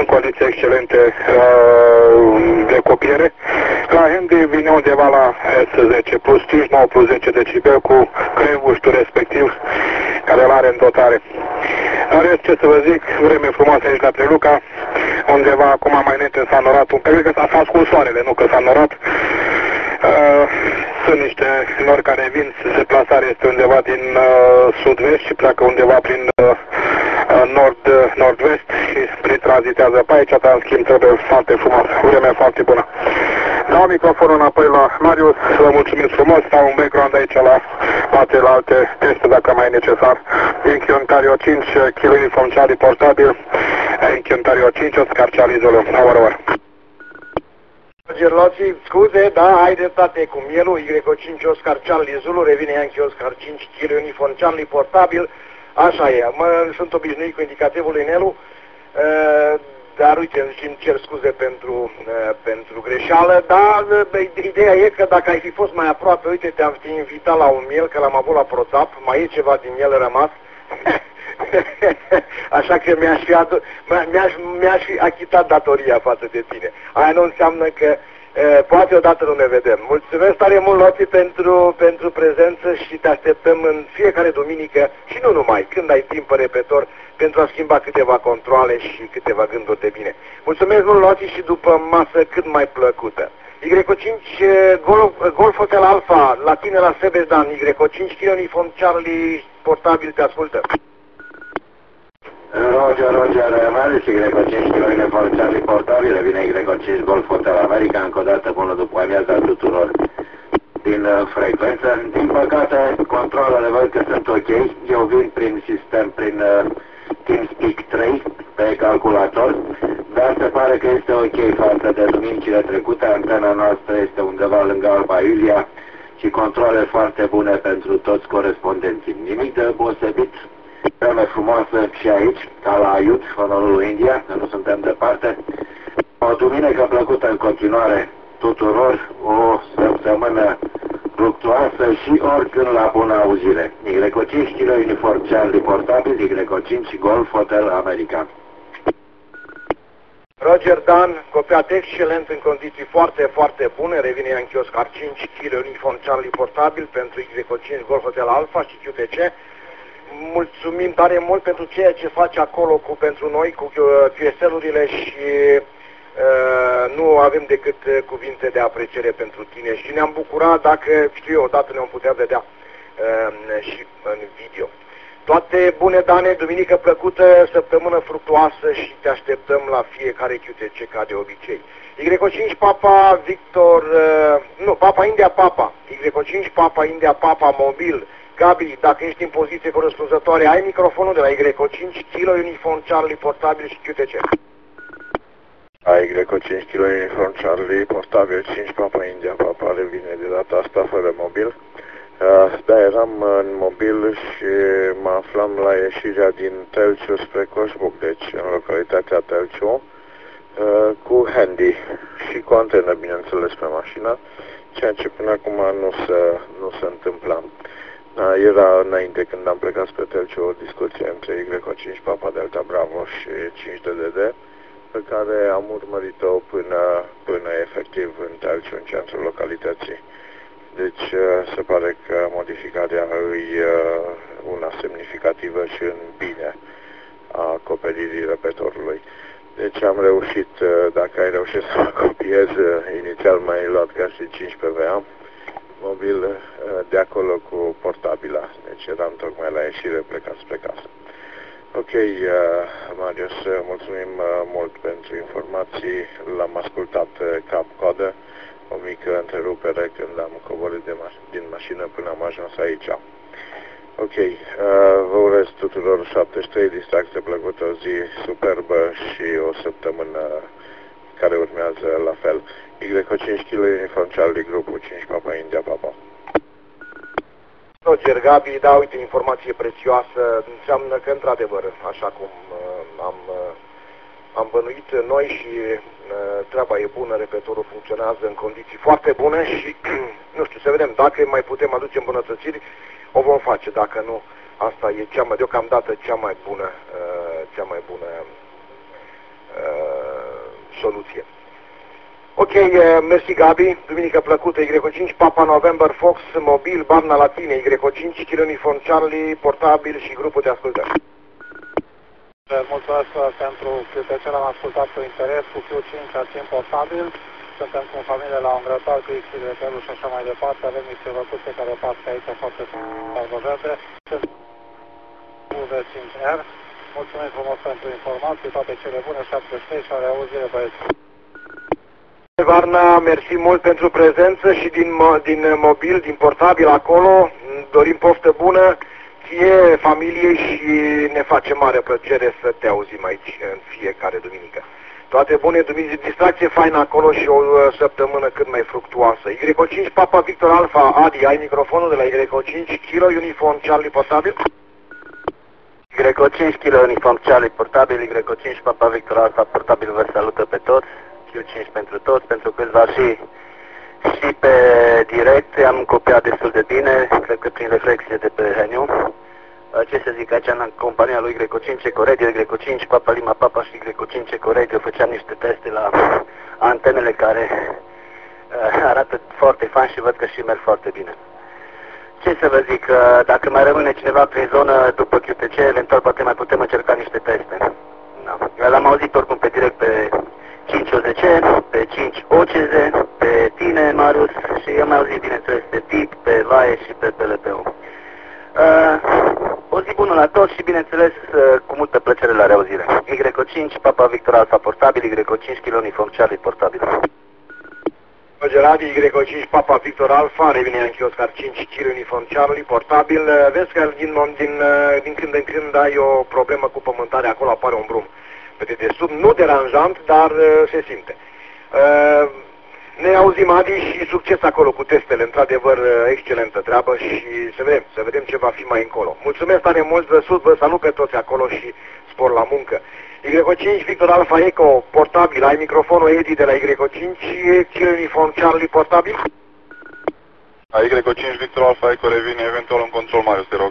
B: excelente de copiere. La handy vine undeva la S10 plus 5, 9 plus 10 decibel cu crembuștul respectiv care îl are în dotare. În rest, ce să vă zic, vreme frumoasă aici la Preluca, undeva acum mai înainte s-a norat un pic, că s-a ascuns soarele, nu că s-a norat. Sunt niște nori care vin, deplasarea este undeva din sud-vest și pleacă undeva prin nord-vest și pritranzitează pe aici, dar în schimb trebuie foarte frumos, vremea foarte bună. Dau microfonul înapoi la Marius, vă mulțumesc frumos, stau în background aici la celelalte teste dacă mai e necesar. Yankee Ontario 5, Kilo Uniform Charlie portabil, Yankee Ontario 5, Oscar Charlie Zulu, over.
A: Gerloții, scuze, da, ai dreptate cu mielul, Y5 Oscar Charlie Zulu, revine Yankee Oscar 5, Kilo Uniform Charlie portabil, așa e, sunt obișnuit cu indicativul inelul, dar uite, îmi cer scuze pentru greșeală, dar ideea e că dacă ai fi fost mai aproape, uite, te-am fi invitat la un miel, că l-am avut la Proțap, mai e ceva din el rămas, așa că mi-aș fi achitat datoria față de tine. Aia nu înseamnă că poate odată nu ne vedem. Mulțumesc tare mult, Loții, pentru prezență și te așteptăm în fiecare duminică și nu numai, când ai timp pe repetor, pentru a schimba câteva controale și câteva gânduri de bine. Mulțumesc mult, Loții, și după masă cât mai plăcută. Y5 Golf Hotel Alpha, la tine la Sebeșan, Y5 Kilo Uniform Charlie portabil, te ascultă.
F: Roger, Marius, Y5 Kilo Uniform Charlie portabil, vine Y5 Golf Hotel America, încă o dată bună după amiaza tuturor din frecvență. Din păcate, controlele văd că sunt ok, eu vin prin sistem, prin TeamSpeak 3 pe calculator, dar se pare că este ok față de duminicile trecute. Antena noastră este undeva lângă Alba Iulia și controle foarte bune pentru toți corespondenții. Nimic de deosebit, vreme frumoasă și aici, ca la Aiut, Honorul India, că nu suntem departe. O duminică plăcută în continuare tuturor, o săptămână fructuoasă și oricând la bună auzire. Y5 Kilo Uniform Charlie portabil, Y5 Golf Hotel American.
A: Roger Dan, copiat excelent în condiții foarte, foarte bune, revine Yankee Oscar 5 Kilo Uniform Charlie portabil pentru Y5 Golf Hotel Alpha și QTC. Mulțumim tare mult pentru ceea ce faci acolo pentru noi, cu QSL-urile și nu avem decât cuvinte de apreciere pentru tine și ne-am bucurat dacă, știu eu, odată ne-am putea vedea și în video. Toate bune, Dane, duminică plăcută, săptămână fructuoasă și te așteptăm la fiecare QTC ca de obicei. Y5 Papa Victor, Papa India Papa, Y5 Papa India Papa mobil. Gabi, dacă ești în poziție corespunzătoare, ai microfonul de la Y5 Kilo Uniform Charlie portabil și QTC.
G: Y5 Kilo Uniform Charlie portabil 5 Papa India Papa revine de data asta fără mobil. Da, eram în mobil și mă aflam la ieșirea din Telciu spre Coșbuc, deci în localitatea Telciu, cu handy și cu antenă, bineînțeles, pe mașină, ceea ce până acum nu se întâmpla. Era înainte, când am plecat spre Telciu, o discuție între Y5 Papa Delta Bravo și 5DDD, pe care am urmărit-o până efectiv în Telciu, în centrul localității. Deci se pare că modificarea e una semnificativă și în bine a acoperirii repetorului. Deci am reușit, dacă ai reușit să mă copiez, inițial m-ai luat ca și 5 PVA, mobil de acolo cu portabila, deci eram tocmai la ieșire plecat spre casă. Ok, Marius, mulțumim mult pentru informații, l-am ascultat cap-codă, o mică întrerupere când am coborât din mașină până am ajuns aici. Ok, vă urez tuturor 73 distracție plăcută, o zi superbă și o săptămână care urmează la fel. Y5 Kilo Uniform Charlie, grupul 5 Papa India Papa.
A: Roger, Gabi, da, uite, informație prețioasă, înseamnă că, într-adevăr, așa cum am bănuit noi și treaba e bună, repetorul funcționează în condiții foarte bune și, nu știu, să vedem, dacă mai putem aduce îmbunătățiri, o vom face, dacă nu, asta e deocamdată cea mai bună soluție. Ok, mersi Gabi, duminică plăcută, Y5, Papa November, Fox, mobil, Barna Latine, Y5, Kilo Uniform Charlie, portabil și grupul de ascultare.
E: Mulțumesc pentru QTC, am ascultat cu interes, cu Q5, arțim portabil, suntem cu familie la Ungrătar, cu XY și așa mai departe, avem niște văcuțe care pască aici foarte verde, sunt UV5R, mulțumim frumos pentru informații, toate cele bune, 73 și o reauzire, băieți.
A: Varna, mersi mult pentru prezență și din mobil, din portabil acolo, dorim poftă bună ție, familiei și ne face mare plăcere să te auzim aici în fiecare duminică. Toate bune, distracție faină acolo și o săptămână cât mai fructuoasă. Y5, Papa Victor Alpha, Adi, ai microfonul de la Y5, Kilo Uniform Charlie portabil?
D: Y5, Kilo Uniform Charlie portabil, Y5, Papa Victor Alpha portabil, vă salută pe toți, Q5 pentru toți, pentru câțiva și pe direct, am copiat destul de bine, cred că prin reflexie de pe Heniu. Ce să zic, aici în compania lui Y5 Ecoradio, Y5 Papa Lima Papa și Y5 Ecoradio făceam niște teste la antenele care arată foarte fain și văd că și merg foarte bine. Ce să vă zic, dacă mai rămâne cineva prin zonă după QTC, eventual poate mai putem încerca niște teste. Da. L-am auzit oricum pe direct pe 5 OZC, pe 5 OCZ, pe tine, Marius, și am mai auzit, bineînțeles, pe PIP, pe VAE și pe PLP-ul. O zi bună la toți și, bineînțeles, cu multă plăcere la reauzire. Y5, Papa Victor Alpha portabil, Y5 Kilo Uniform Charlie portabil.
A: Gerardi, Y5, Papa Victor Alpha, revine în Chioscar 5, Kilo Uniform Charlie portabil. Vezi că din când în când ai o problemă cu pământarea, acolo apare un brum pe dedesubt, nu deranjant, dar se simte. Ne auzim, Adi, și succes acolo cu testele, într-adevăr excelentă treabă și să vedem ce va fi mai încolo. Mulțumesc tare mult, vă salut pe toți acolo și spor la muncă. Y5, Victor Alpha Eco, portabil, ai microfonul Edi de la Y5, Kilo Uniform Charlie portabil?
G: Y5, Victor Alpha Eco revine eventual în control, Marius, te rog.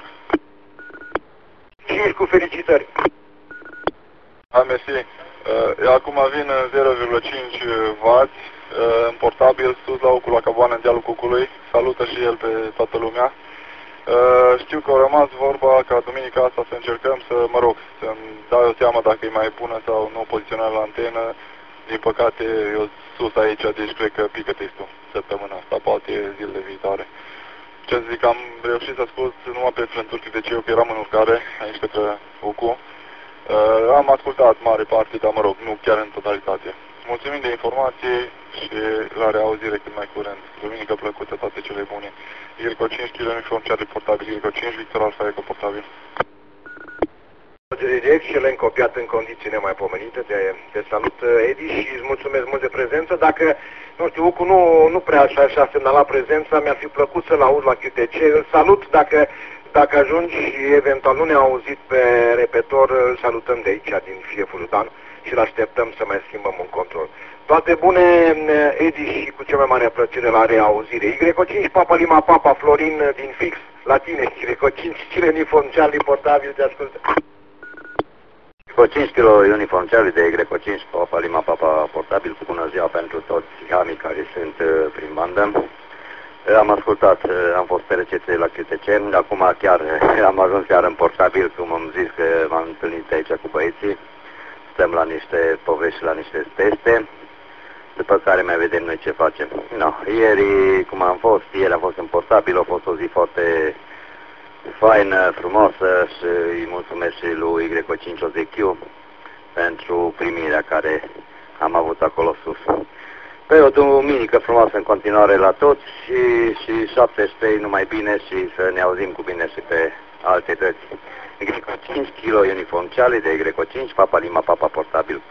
A: 5 cu felicitări.
G: Mersi. Acum vin 0,5 W în portabil, sus la ocul la caboană în dealul Cucului. Salută și el pe toată lumea. Știu că au rămas vorba ca duminica asta să încercăm să-mi dau o seama dacă e mai bună sau nu poziționarea la antenă. Din păcate, eu sus aici, deci cred că pică testul săptămâna asta, poate zilele viitoare. Ce să zic, am reușit să ascult numai pe frânturi de ce eu că eram în urcare, aici către Ucu. Am ascultat mare parte, dar mă rog, nu chiar în totalitate. Mulțumim de informație și la reauzire cât mai curând. Duminică plăcută, toate cele bune. Y5 Kilo Uniform Charlie portabil, Y5 Victor Alpha Eco portabil.
A: Excelent copiat în condiții nemaipomenite. Te salut, Edi, și îți mulțumesc mult de prezență. Dacă, nu știu, Ucu nu prea și-a semnalat prezența, mi-ar fi plăcut să-l aud la QTC. Îl salut dacă ajungi și eventual nu ne-a auzit pe repetor, îl salutăm de aici, din Fieful Dan, și îl așteptăm să mai schimbăm un control. Toate bune, Edi, și cu cea mai mare plăcere la reauzire. Y5, Papa Lima Papa, Florin din Fix, la tine, Y5, Kilo Uniform Charlie portabil, te ascultă.
D: Y5 Kilo Uniform Charlie de Y5, Papa Lima Papa portabil, cu bună ziua pentru toți hamii care sunt prin bandă. Am ascultat, am fost pe recepție la QTC, acum chiar am ajuns chiar în portabil, cum am zis că m-am întâlnit aici cu băieții. Stăm la niște povești, la niște teste, după care mai vedem noi ce facem. No, ieri, cum am fost, ieri am fost în portabil, a fost o zi foarte faină, frumoasă și îi mulțumesc și lui Y5 OZQ pentru primirea care am avut acolo sus. Pe o duminică frumoasă în continuare la toți și 73 numai bine și să ne auzim cu bine și pe alte dăți. Y5 Kilo Uniform Charlie de Y5 Papa Lima Papa portabil.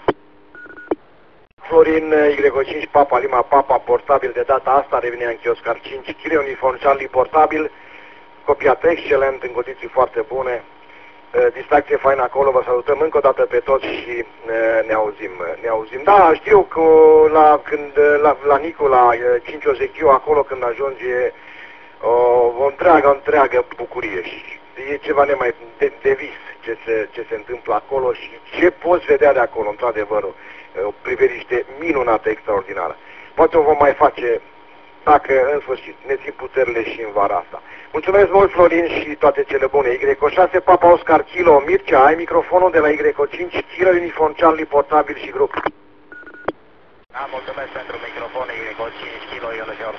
A: Florin, Y5 Papa Lima Papa portabil, de data asta revine în Chioscar 5 Kilo Uniform Charlie portabil, copiat excelent, în condiții foarte bune. Distracție faină acolo, vă salutăm încă o dată pe toți și ne auzim. Da, știu că la Nicu, la 5 OZQ, acolo când ajunge o întreagă bucurie și e ceva nemai de vis. ce se întâmplă acolo și ce poți vedea de acolo, într-adevăr, o priveliște minunată, extraordinară. Poate o vom mai face dacă, în sfârșit, ne țin puterile și în vara asta. Mulțumesc mult, Florin, și toate cele bune. Y6, Papa Oscar, Kilo, Mircea, ai microfonul de la Y5, Kilo, Uniform, Charlie, portabil și grup.
D: Da, mulțumesc pentru microfon, Y5, Kilo, Uniform,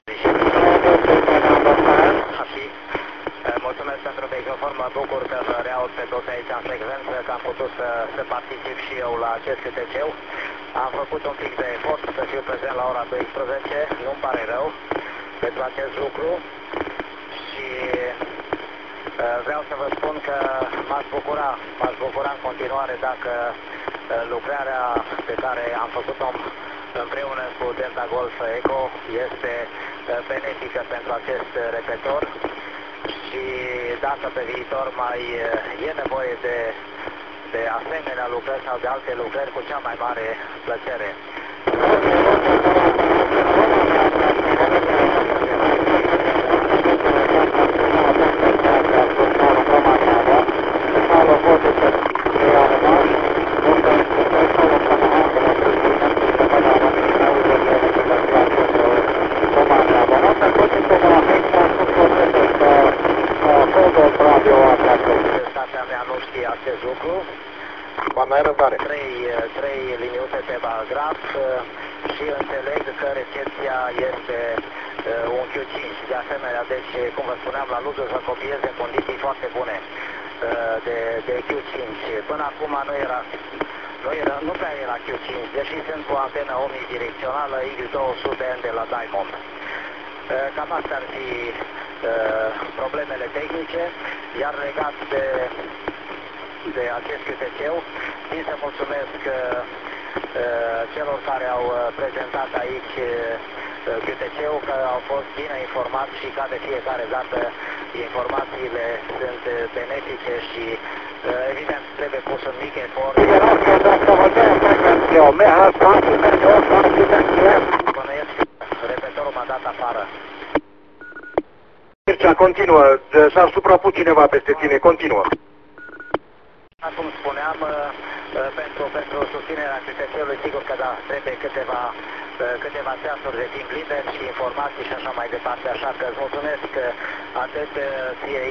D: și mulțumesc pentru microfon, mă bucur că vă reaud pe toți aici în frecvență, că am putut să particip și eu la acest câteceu. Am făcut un pic de efort să fiu prezent la ora 12, nu-mi pare rău pentru acest lucru și vreau să vă spun că m-aș bucura în continuare dacă lucrarea pe care am făcut-o împreună cu Delta Golf Eco este benefică pentru acest repetor și dacă pe viitor mai e nevoie de asemenea lucrări sau de alte lucrări, cu cea mai mare plăcere. Stația mea nu știe acest lucru.
A: Mai răbdare.
D: 3 liniute pe balgraf și înțeleg că recepția este un Q5. De asemenea, deci, cum vă spuneam, la Ludos vă copiez în condiții foarte bune de Q5. Până acum nu prea era Q5, deși sunt cu antenă omnidirecțională X200N de la Diamond. Cam astea ar fi problemele tehnice, iar legat de acest câteceu, țin să mulțumesc celor care au prezentat aici câteceu, că au fost bine informați și ca de fiecare dată informațiile sunt benefice și evident trebuie pus un mic efort. Bănuiesc că repetorul m-a dat afară.
A: Mircea, continuă, s-a suprapus cineva peste tine, continuă.
D: Cum spuneam, pentru susținerea câteceului, sigur că da, trebuie câteva ceasuri de timp liber și informații și așa mai departe, așa că îți mulțumesc atât ție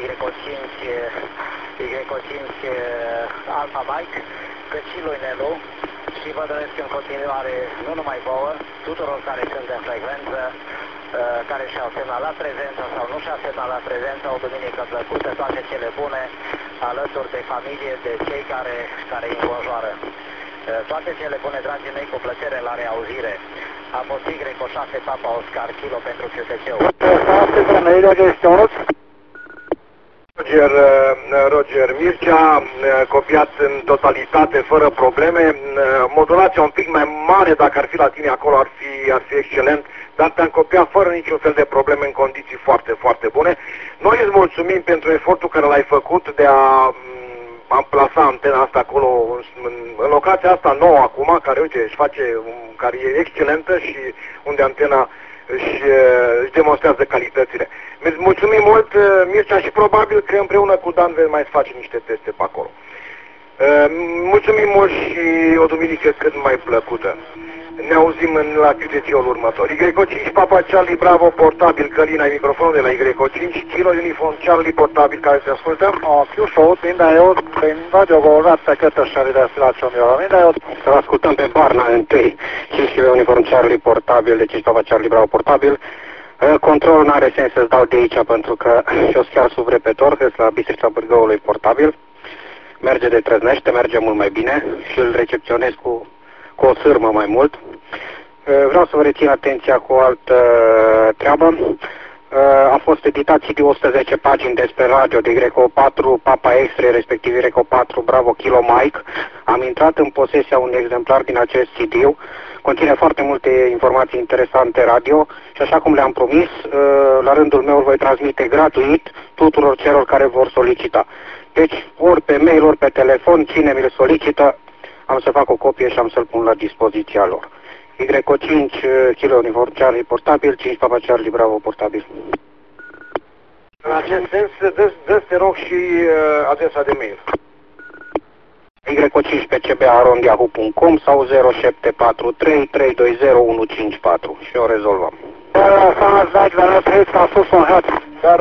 D: Y5 Alpha Mike, cât și lui Nelu și vă doresc în continuare, nu numai vouă, tuturor care sunt în frecvență, care și-au semnalat prezența sau nu și-au semnalat prezența, o duminică plăcută, toate cele bune, alături de familie, de cei care îi înconjoară. Toate cele bune, dragii mei, cu plăcere la reauzire. A fost Y6 Papa Oscar, Kilo pentru QTC-ul.
A: Roger Mircea, copiat în totalitate, fără probleme. Modulația un pic mai mare, dacă ar fi la tine acolo, ar fi excelent, dar te-am copiat fără niciun fel de probleme, în condiții foarte, foarte bune. Noi îți mulțumim pentru efortul care l-ai făcut de a amplasa antena asta acolo, în locația asta nouă acum, care, uite, care e excelentă și unde antena își demonstrează calitățile. Mulțumim mult, Mircea, și probabil că împreună cu Dan veți mai face niște teste pe acolo. Mulțumim mult și o duminică cât mai plăcută. Ne auzim la QTC-ul următor. Y5 Papa Charlie Bravo portabil, Călin, ai microfonul de la Y5, Kilo Uniform Charlie portabil, care se ascultă?
E: A Q-Show, minden jót, én vagyok a Rapte 2-ösen ide Szilácsom-Jara, minden jót.
B: Să ascultăm pe Barna întâi, 5 Kilo Uniform Charlie portabil, de 5 Papa Charlie Bravo portabil. Controlul nu are sens să-ți dau de aici pentru că și-o chiar sub repetor, că la Bistrița Bârgăului portabil. Merge de trăznește, merge mult mai bine și îl recepționez cu o sârmă mai mult. Vreau să vă rețin atenția cu o altă treabă. A fost editat CD 110 pagini despre radio de Y4 Papa X-Ray, respectiv Y4 Bravo Kilo Mike. Am intrat în posesia unui exemplar din acest CD. Conține foarte multe informații interesante radio și așa cum le-am promis, la rândul meu îl voi transmite gratuit tuturor celor care vor solicita. Deci, ori pe mail, ori pe telefon, cine mi-l solicită, am să fac o copie și am să-l pun la dispoziția lor. Y5 Kilo Uniform Charlie portabil, 5 Papa Charlie Bravo portabil.
A: În acest sens, dă-ți te rog și adresa de mail.
B: y15cb@yahoo.com sau 0743 320 154 și o rezolvăm.
A: Da,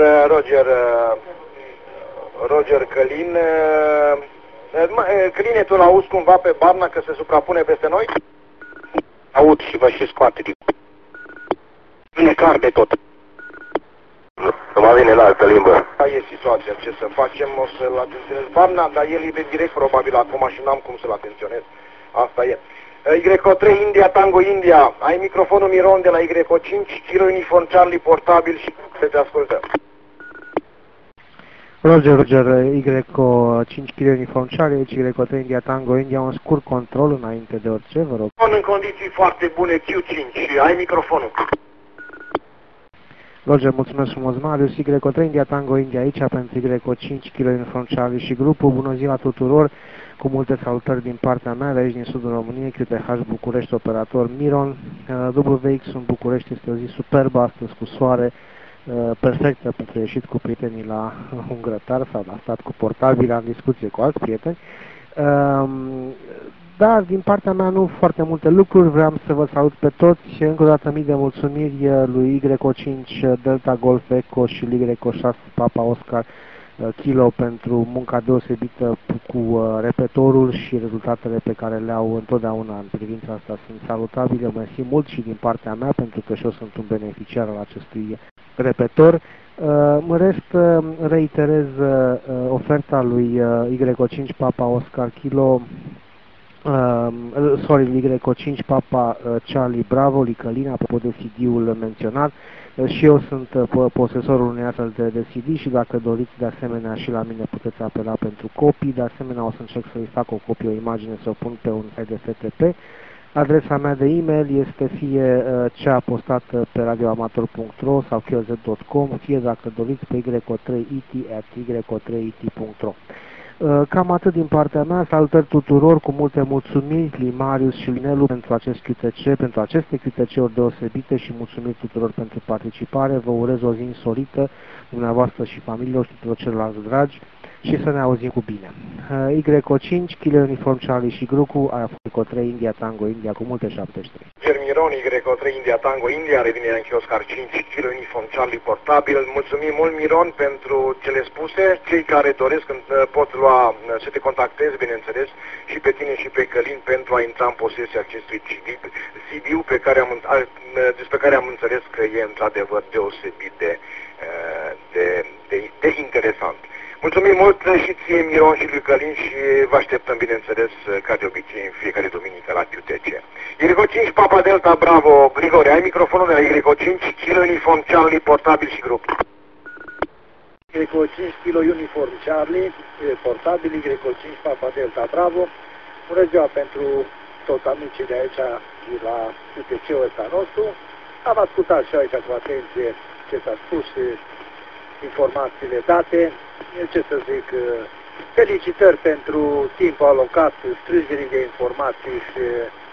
A: Roger Călin. Căline, tu l-auzi cumva pe Barna că se suprapune peste noi?
B: Aud și vă și scoate din... Vine clar de tot.
F: Nu mai vine în altă limbă.
A: Asta e situația, ce să facem, o să-l atenționez Barna, dar el e pe direct probabil acum și n-am cum să-l atenționez. Asta e. Y3 India, Tango India, ai microfonul Miron de la Y5, Kilo Uniform Charlie portabil și te ascultă.
C: Roger, Y5 Kilo Uniform Charlie, Y3 India, Tango India, un scurt control înainte de orice, vă rog.
A: În condiții foarte bune, Q5, ai microfonul.
C: Roger, mulțumesc frumos, Marius, Y3 India, Tango India aici pentru Y5 Kilo Uniform Charlie și grupul. Bună ziua tuturor, cu multe salutări din partea mea, de aici din sudul României, QTH București, operator Miron. WX în București este o zi superbă, astăzi cu soare, perfectă pentru ieșit cu prietenii la un grătar sau la stat cu portabil, în discuție cu alți prieteni. Dar din partea mea nu foarte multe lucruri, vreau să vă salut pe toți, încă o dată mii de mulțumiri lui Y5 Delta Golf Echo și Y6 Papa Oscar Kilo pentru munca deosebită cu repetorul și rezultatele pe care le au întotdeauna în privința asta sunt salutabile. Mersi mult și din partea mea pentru că și eu sunt un beneficiar al acestui repetor. În rest, reiterez oferta lui Y5 Papa Oscar Kilo, Y5 Papa Charlie Bravo, Licălina, apropo de CD-ul menționat. Și eu sunt posesorul unei astfel de CD și dacă doriți de asemenea și la mine puteți apela pentru copii. De asemenea o să încerc să-i fac o copie, o imagine, să o pun pe un site de FTP. Adresa mea de e-mail este fie cea postată pe radioamator.ro sau qz.com, fie dacă doriți pe y3it@y3it.ro. Cam atât din partea mea, salutări tuturor, cu multe mulțumiri lui Marius și lui Nelu pentru acest QTC, pentru aceste QTC-uri deosebite și mulțumiri tuturor pentru participare. Vă urez o zi insolită dumneavoastră și familiilor și tuturor celorlalți dragi și să ne auzim cu bine. Y5, Kilo Uniform Charlie și Grucu, Y3 India, Tango India cu multe 73.
A: Germiron, Y3 India, Tango India, revine Yankee Oscar 5, Kilo Uniform Charlie portabil. Mulțumim mult, Miron, pentru cele spuse. Cei care doresc pot lua, să te contactezi, bineînțeles, și pe tine și pe Călin pentru a intra în posesia acestui CD-ul despre care am înțeles că e într-adevăr deosebit de interesant. Mulțumim mult și ție, Miron, și lui Călin și vă așteptăm, bineînțeles, ca de obicei, în fiecare duminică la QTC. Y5 Papa Delta Bravo, Grigore, ai microfonul de la Y5, Kilo Uniform Charlie, portabil și grup.
H: Y5 Kilo Uniform Charlie, portabil, Y5 Papa Delta Bravo. Bună ziua pentru toți amicii de aici la QTC-ul ăsta nostru. Am ascultat și aici cu atenție ce s-a spus și informațiile date. Ce să zic, felicitări pentru timpul alocat strângerii de informații și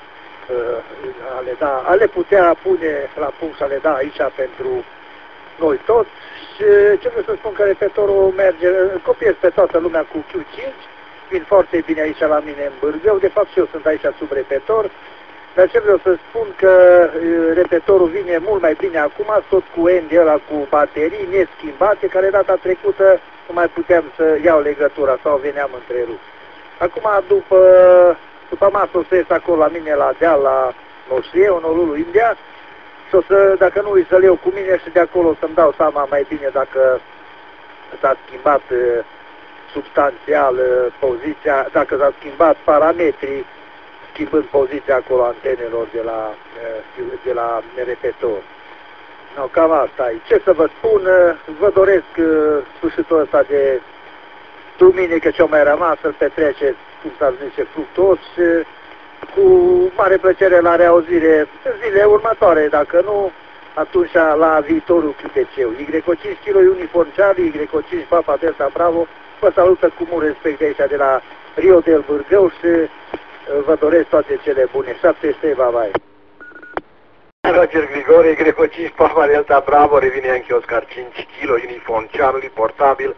H: a le putea pune la punct și a le da aici pentru noi toți. Și ce vreau să spun că repetorul merge, copiez pe toată lumea cu Q5, vin foarte bine aici la mine în Bârgău, de fapt și eu sunt aici sub repetor. Dar ce vreau să spun că repetorul vine mult mai bine acum, tot cu ND ăla cu baterii neschimbate, care data trecută nu mai puteam să iau legătura sau veneam întrerupt. Acum după masă o să ies acolo la mine la deal, la Moșie, în Olulu India, și o să, dacă nu să-l iau cu mine și de acolo să-mi dau seama mai bine dacă s-a schimbat substanțial poziția, dacă s-a schimbat parametrii, schimbând poziția acolo antenelor de la repetor. No, cam asta e. Ce să vă spun, vă doresc sfârșitul ăsta de duminică ce-o mai rămas să-l petreceți, cum s-ar zice, fructuos și cu mare plăcere la reauzire în zile următoare, dacă nu, atunci la viitorul QTC-ul. Y5 Kilo Uniform Charlie, Y5 Papa Delta Bravo, vă salută cu mult respect de aici de la Rio del Bârgău și vă doresc toate cele bune. 73, bye-bye.
A: Roger Grigore, Y5 Papa Delta Bravo, revine Yankee Oscar 5, Kilo Uniform Charlie, portabil.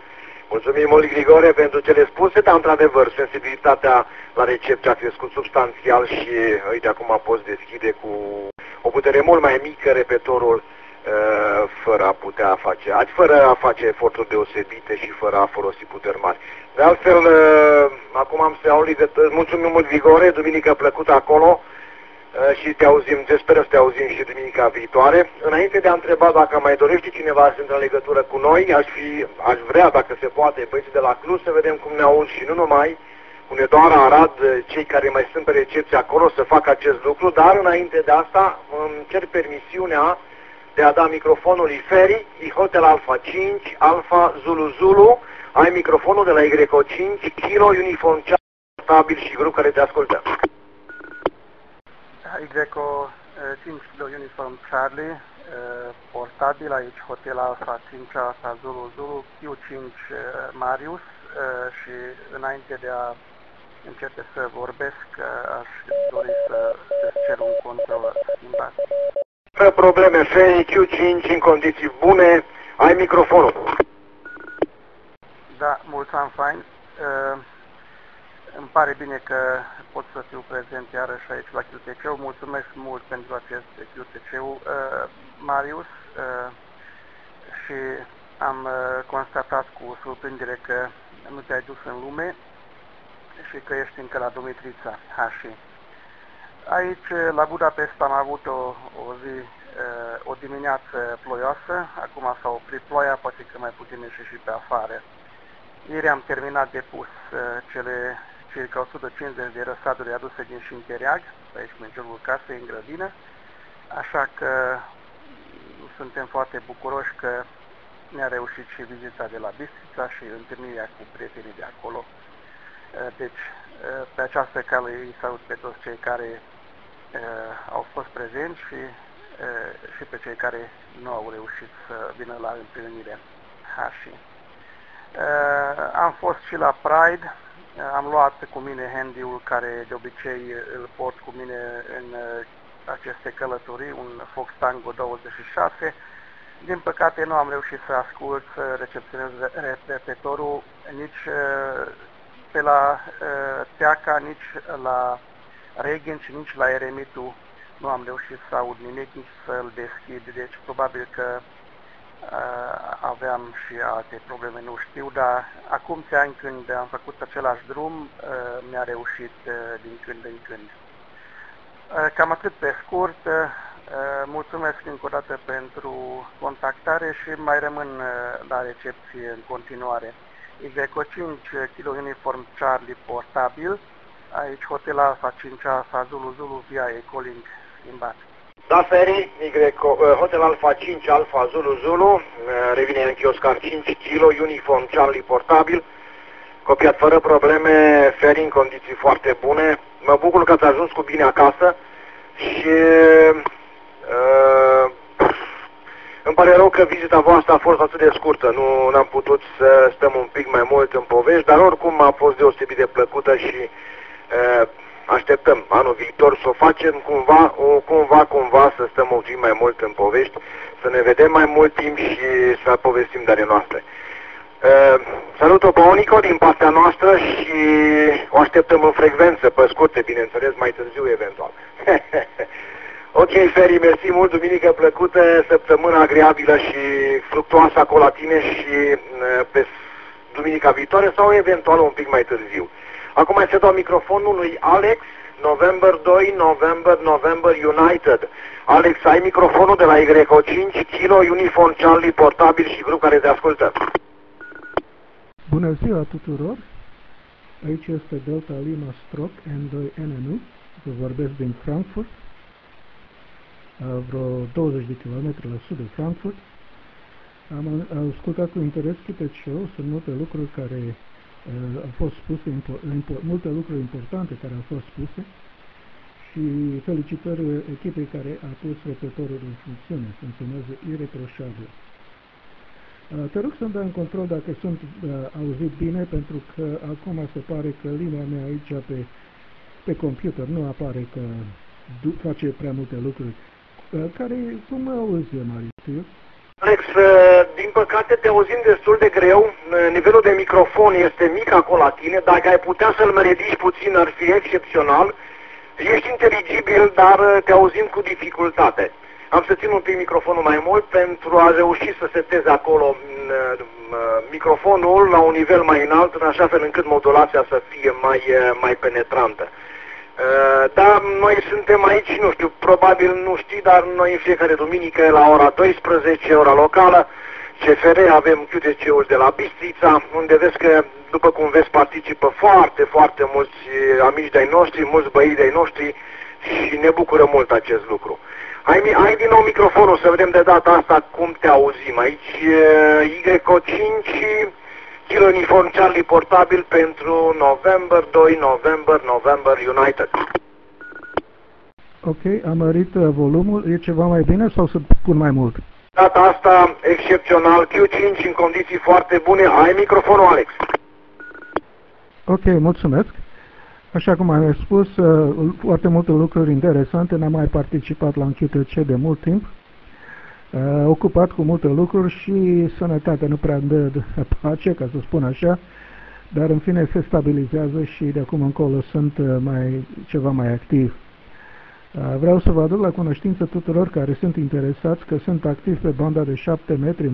A: Mulțumim mult, Grigore, pentru cele spuse, dar într-adevăr sensibilitatea la recepție a crescut substanțial și uite acum poți deschide cu o putere mult mai mică repetorul fără a putea face, fără a face eforturi deosebite și fără a folosi puteri mari. De altfel, acum am să iau legătură. Mulțumim mult, Grigore, duminică plăcută acolo și te auzim, sper să te auzim și duminica viitoare. Înainte de a întreba dacă mai dorește cineva să intre în legătură cu noi, aș vrea, dacă se poate, băieții de la Cluj, să vedem cum ne aud și nu numai, Hunedoara, Arad, cei care mai sunt pe recepție acolo, să facă acest lucru, dar înainte de asta îmi cer permisiunea de a da microfonul lui Ferry, Hotel Alpha 5, Alpha Zulu Zulu, ai microfonul de la YO5, Kilo, Uniform stabil și grup care te ascultă.
I: YO 5 Kilo Uniform Charlie, portabil aici, Hotel Alpha 5, Alpha Zulu Zulu, Q5 Marius și înainte de a începe să vorbesc, aș dori să cer un control schimbat.
A: Fără probleme, Ferry, Q5 în condiții bune, ai microfonul.
I: Da, mulțumim, fain. Îmi pare bine că pot să fiu prezent iarăși aici la QTC-ul. Mulțumesc mult pentru acest QTC-ul, Marius, și am constatat cu surprindere că nu te-ai dus în lume și că ești încă la Dumitrița, Hași. Aici, la Budapesta, am avut o zi, o dimineață ploioasă, acum s-a oprit ploaia, poate că mai putem ieși și pe afară. Ieri am terminat de pus cele circa 150 de răsaduri aduse din Șinteriag, aici în jurul casei, în grădină, așa că suntem foarte bucuroși că ne-a reușit și vizita de la Bistrița și întâlnirea cu prietenii de acolo. Deci, pe această cale îi salut pe toți cei care au fost prezenți și pe cei care nu au reușit să vină la întâlnire Hași. Am fost și la Pride, am luat cu mine handy-ul care de obicei îl port cu mine în aceste călătorii, un Fox Tango 26. Din păcate nu am reușit să ascult, să recepționez repetorul nici pe la Teaca, nici la Regen și nici la Eremitu. Nu am reușit să aud nimic, nici să-l deschid, deci probabil că aveam și alte probleme, nu știu, dar acum pe ani când am făcut același drum, mi-a reușit din când în când. Cam atât pe scurt, mulțumesc încă o dată pentru contactare și mai rămân la recepție în continuare. YO5 Kilo Uniform Charlie portabil, aici Hotel Alpha 5 Alpha Zulu Zulu via Ecolink schimbat.
A: Da, Ferry, Hotel Alpha 5 Alpha Zulu Zulu, revine în Oscar 5 Kilo Uniform Charlie portabil, copiat fără probleme, Ferry în condiții foarte bune. Mă bucur că ați ajuns cu bine acasă și îmi pare rău că vizita voastră a fost atât de scurtă, nu am putut să stăm un pic mai mult în povești, dar oricum a fost deosebit de plăcută și așteptăm anul viitor să o facem cumva să stăm un pic mai mult în povești, să ne vedem mai mult timp și să povestim de ale noastre. Salut-o pe Onico din partea noastră și o așteptăm în frecvență, pe scurte, bineînțeles, mai târziu eventual. Ok, Ferry, mersi mult, duminică plăcută, săptămână agreabilă și fructuoasă acolo la tine și pe duminica viitoare sau eventual un pic mai târziu. Acum mai se dau microfonul lui Alex, November 2, November United. Alex, ai microfonul de la YO5, Kilo Uniform Charlie portabil și grup care te ascultă.
J: Bună ziua tuturor! Aici este Delta Lima Stroke N2NNU, vă vorbesc din Frankfurt, vreo 20 de kilometri la sud de Frankfurt. Am ascultat cu interes QTC-ul, sunt multe lucruri care au fost spuse, multe lucruri importante care au fost spuse și felicitări echipei care a pus repetorul în funcțiune, funcționează ireproșabil. Te rog să-mi dai în control dacă sunt auzit bine, pentru că acum se pare că linia mea aici pe computer nu apare că face prea multe lucruri. Cum mă auzi, Marius?
A: Alex, din păcate te auzim destul de greu, nivelul de microfon este mic acolo la tine, dacă ai putea să-l ridici puțin ar fi excepțional. Ești inteligibil, dar te auzim cu dificultate. Am să țin un pic microfonul mai mult pentru a reuși să seteze acolo microfonul la un nivel mai înalt, în așa fel încât modulația să fie mai penetrantă. Da, noi suntem aici, nu știu, probabil nu știi, dar noi în fiecare duminică la ora 12, ora locală, CFR, avem QTC-uri de la Bistrița, unde vezi că, după cum vezi, participă foarte, foarte mulți amici de-ai noștri, mulți băieți de-ai noștri și ne bucură mult acest lucru. Hai din nou microfonul să vedem de data asta cum te auzim. Aici YO5, Kilo Uniform Charlie portabil pentru November 2, November United.
J: Ok, am mărit volumul. E ceva mai bine sau să pun mai mult?
A: Data asta excepțional, Q5 în condiții foarte bune. Ai microfonul, Alex.
J: Ok, mulțumesc. Așa cum am spus, foarte multe lucruri interesante. N-am mai participat la un QTC de mult timp. Ocupat cu multe lucruri și sănătatea nu prea dă pace, ca să spun așa, dar în fine se stabilizează și de acum încolo sunt ceva mai activ. Vreau să vă aduc la cunoștință tuturor care sunt interesați că sunt activ pe banda de 7 metri,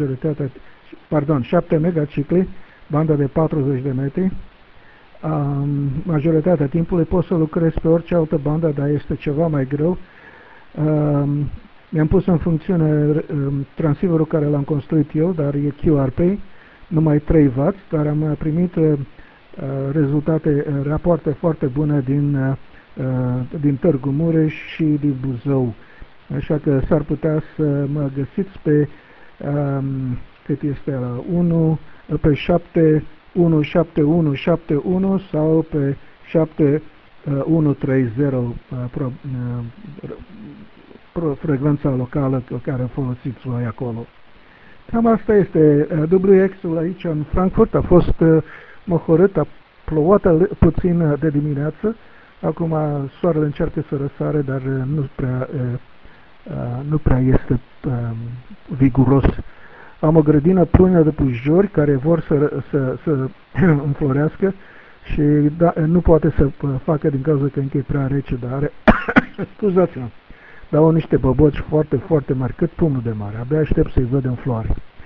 J: 7 megacicli, banda de 40 de metri. Majoritatea timpului pot să lucrez pe orice altă bandă, dar este ceva mai greu. Mi-am pus în funcțiune transceiverul care l-am construit eu, dar e QRP, numai 3W, dar am primit rapoarte foarte bune din Târgu Mureș și din Buzău. Așa că s-ar putea să mă găsiți pe cât este la pe 717171 sau pe 7130 frecvența locală care folosiți voi acolo. Cam asta este. WX-ul aici în Frankfurt a fost mohorât, a plouat puțin de dimineață. Acum soarele încearcă să răsare, dar nu prea este viguros. Am o grădină plină de pujori care vor să înflorească și nu poate să facă din cauza că încă e prea rece, dar are scuzați-mă. Dar au niște băboci foarte, foarte mari, cât pumnul de mare. Abia aștept să-i văd în floare.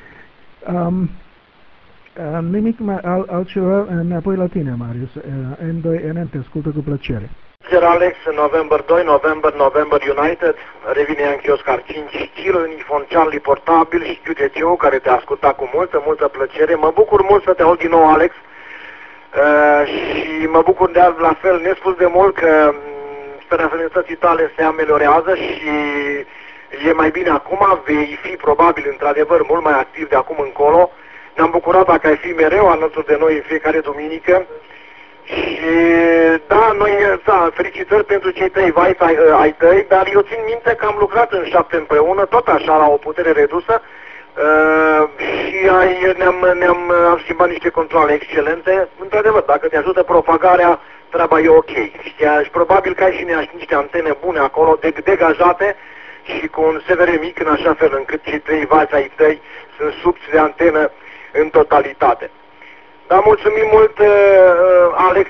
J: Nimic mai altceva, înapoi la tine, Marius. N2NN, te ascultă cu plăcere.
A: Alex, November 2, November United, revine Yankee Oscar 5, Kilo Uniform Charlie portabil și QTC-ul care te-a ascultat cu multă plăcere. Mă bucur mult să te aud din nou, Alex, și mă bucur de la fel nespus de mult că starea sănătății tale se ameliorează și e mai bine acum, vei fi probabil într-adevăr mult mai activ de acum încolo. Ne-am bucurat dacă ai fi mereu alături de noi în fiecare duminică și da, felicitări pentru cei 3 vai ai tăi, dar eu țin minte că am lucrat în 7 împreună, tot așa la o putere redusă și am schimbat niște controle excelente. Într-adevăr, dacă te ajută propagarea, treaba e ok. Și probabil că ai și niște antene bune acolo, degajate și cu un SVR mic, în așa fel încât cei 3 vați ai tăi sunt subți de antenă în totalitate. Dar mulțumim mult, Alex,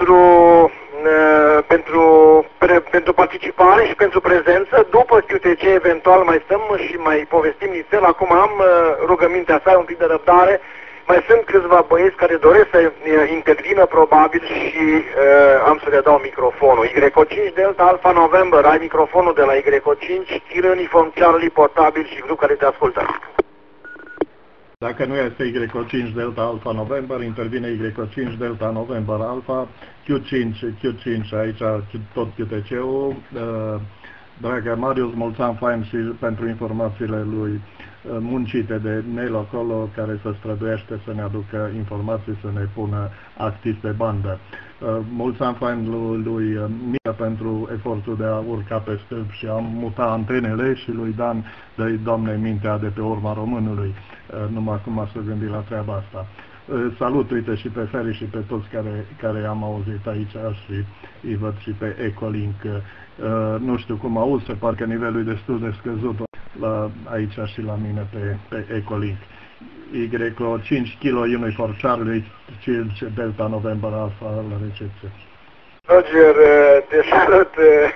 A: pentru participare și pentru prezență. După QTC, eventual, mai stăm și mai povestim nițel. Acum am rugămintea să ai un pic de răbdare. Mai sunt câțiva băieți care doresc să intervină, probabil, și am să le dau microfonul. YO5 Delta Alpha November, ai microfonul de la YO5, Kilo Uniform Charlie portabil și grup care te ascultă.
K: Dacă nu este YO5 Delta Alpha November, intervine YO5 Delta November Alpha, Q5 aici, tot QTC-ul. Dragă Marius, mulțumim fain și pentru informațiile lui muncite de Nel acolo, care se străduiește să ne aducă informații, să ne pună activ pe bandă. Mulțumim fain lui Mia pentru efortul de a urca pe stâlp și a muta antenele și lui Dan, dă-i Doamne mintea de pe urma românului. Numai acum să gândi la treaba asta. Salut, uite, și pe Ferry și pe toți care am auzit aici și îi văd și pe Ecolink. Nu știu cum auzi, se parcă nivelul e destul de scăzut. aici și la mine pe Ecolink. Y 5 kg Uniform Charlie 5 Delta November Alpha la recepție.
A: Roger, te salut,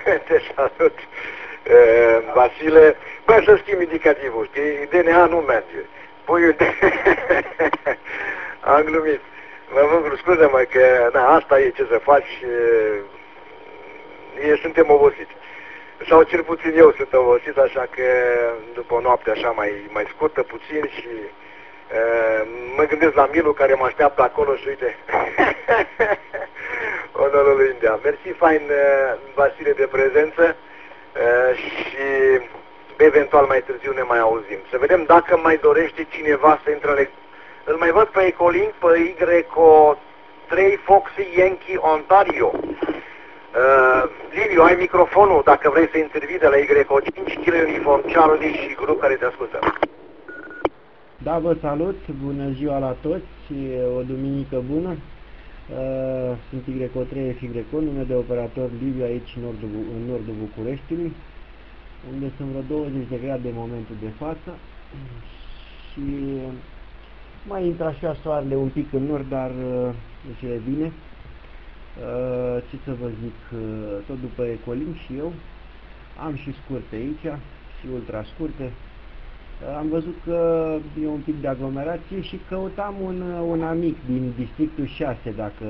A: Vasile. Bă, să schimb indicativul, știi? DNA nu merge. Pui am glumit. Mă bucur, scuze-mă că na, asta e ce să faci. Suntem obosiți. Sau cel puțin eu sunt obosit, așa că după o noapte așa mai scurtă puțin și mă gândesc la Milu care mă așteaptă acolo și uite. Onorul lui India. Mersi fain, Vasile, de prezență și eventual mai târziu ne mai auzim. Să vedem dacă mai dorește cineva să intre în lecție. Îl mai văd pe Ecolink, pe Y3 Foxy Yankee Ontario. Liviu, ai microfonul dacă vrei să intervii de la Y5 kg Uniform Charlie și grup care te ascultă.
L: Da, vă salut, bună ziua la toți, o duminică bună. Sunt Y3 FY, nume de operator Liviu aici în nordul Bucureștiului, unde sunt vreo 20 de grade în momentul de față și mai intră așa soarele un pic în nord, dar deci e bine. Ce să vă zic, tot după Ecolink și eu am și scurte aici și ultra scurte. Am văzut că e un pic de aglomerație și căutam un amic din districtul 6, dacă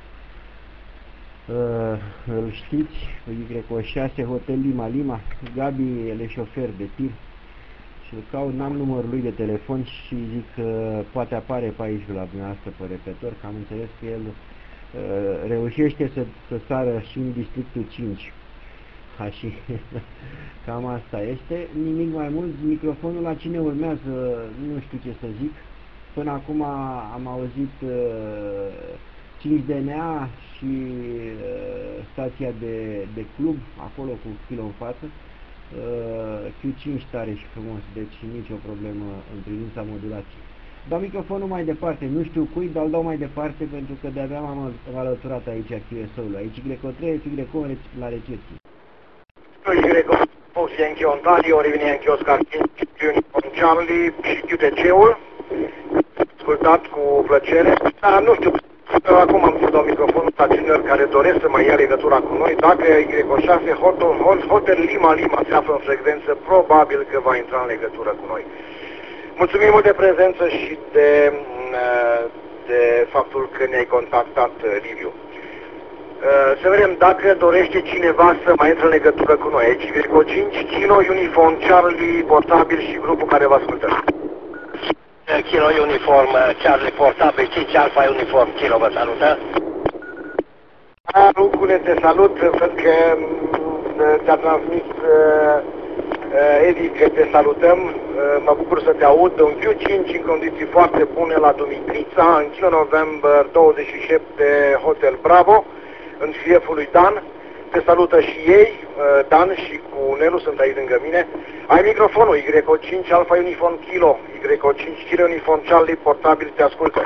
L: îl știți, Y6 Hotel Lima, Gabi, el e șofer de tir și îl caut, n-am numărul lui de telefon și zic că poate apare pe aici la dumneavoastră pe repetor, că am înțeles că el reușește să sară și în districtul 5. Și cam asta este. Nimic mai mult. Microfonul la cine urmează, nu știu ce să zic. Până acum am auzit 5 DNA și stația de club, acolo cu kilo în față. Q5 tare și frumos, deci nicio problemă în privința modulației. Dau microfonul mai departe, nu știu cui, dar îl dau mai departe pentru că de-abia m-am alăturat aici QSO-ului. Aici Y3, FY la recepție.
A: Y Yankee Ontario, revine Yankee Oscar 5 Uniform Charlie și QTC-ul. Ascultat cu plăcere. Dar nu știu, acum am să dau microfonul la celor care doresc să mai ia legătura cu noi. Dacă Y6 Hotel Lima se află în frecvență, probabil că va intra în legătură cu noi. Mulțumim mult de prezență și de faptul că ne-ai contactat, Liviu. Să vedem dacă dorește cineva să mai intre în legătură cu noi. Aici Virgo 5 kg Uniform Charlie portabil și grupul care vă ascultă.
D: Kilo Uniform Charlie portabil 5 Alpha Uniform Kilo vă salută.
A: Lucrule, te salut, văd că ți-a transmis Edi că te salutăm, mă bucur să te aud. Un Q5 în condiții foarte bune la Dumitrița, în kilo November 27 Hotel Bravo, în fieful lui Dan. Te salută și ei, Dan și cu Nelu sunt aici lângă mine. Ai microfonul, Y5 Alpha Uniform Kilo, Y5 Kilo Uniform Charlie portabil, te ascultă.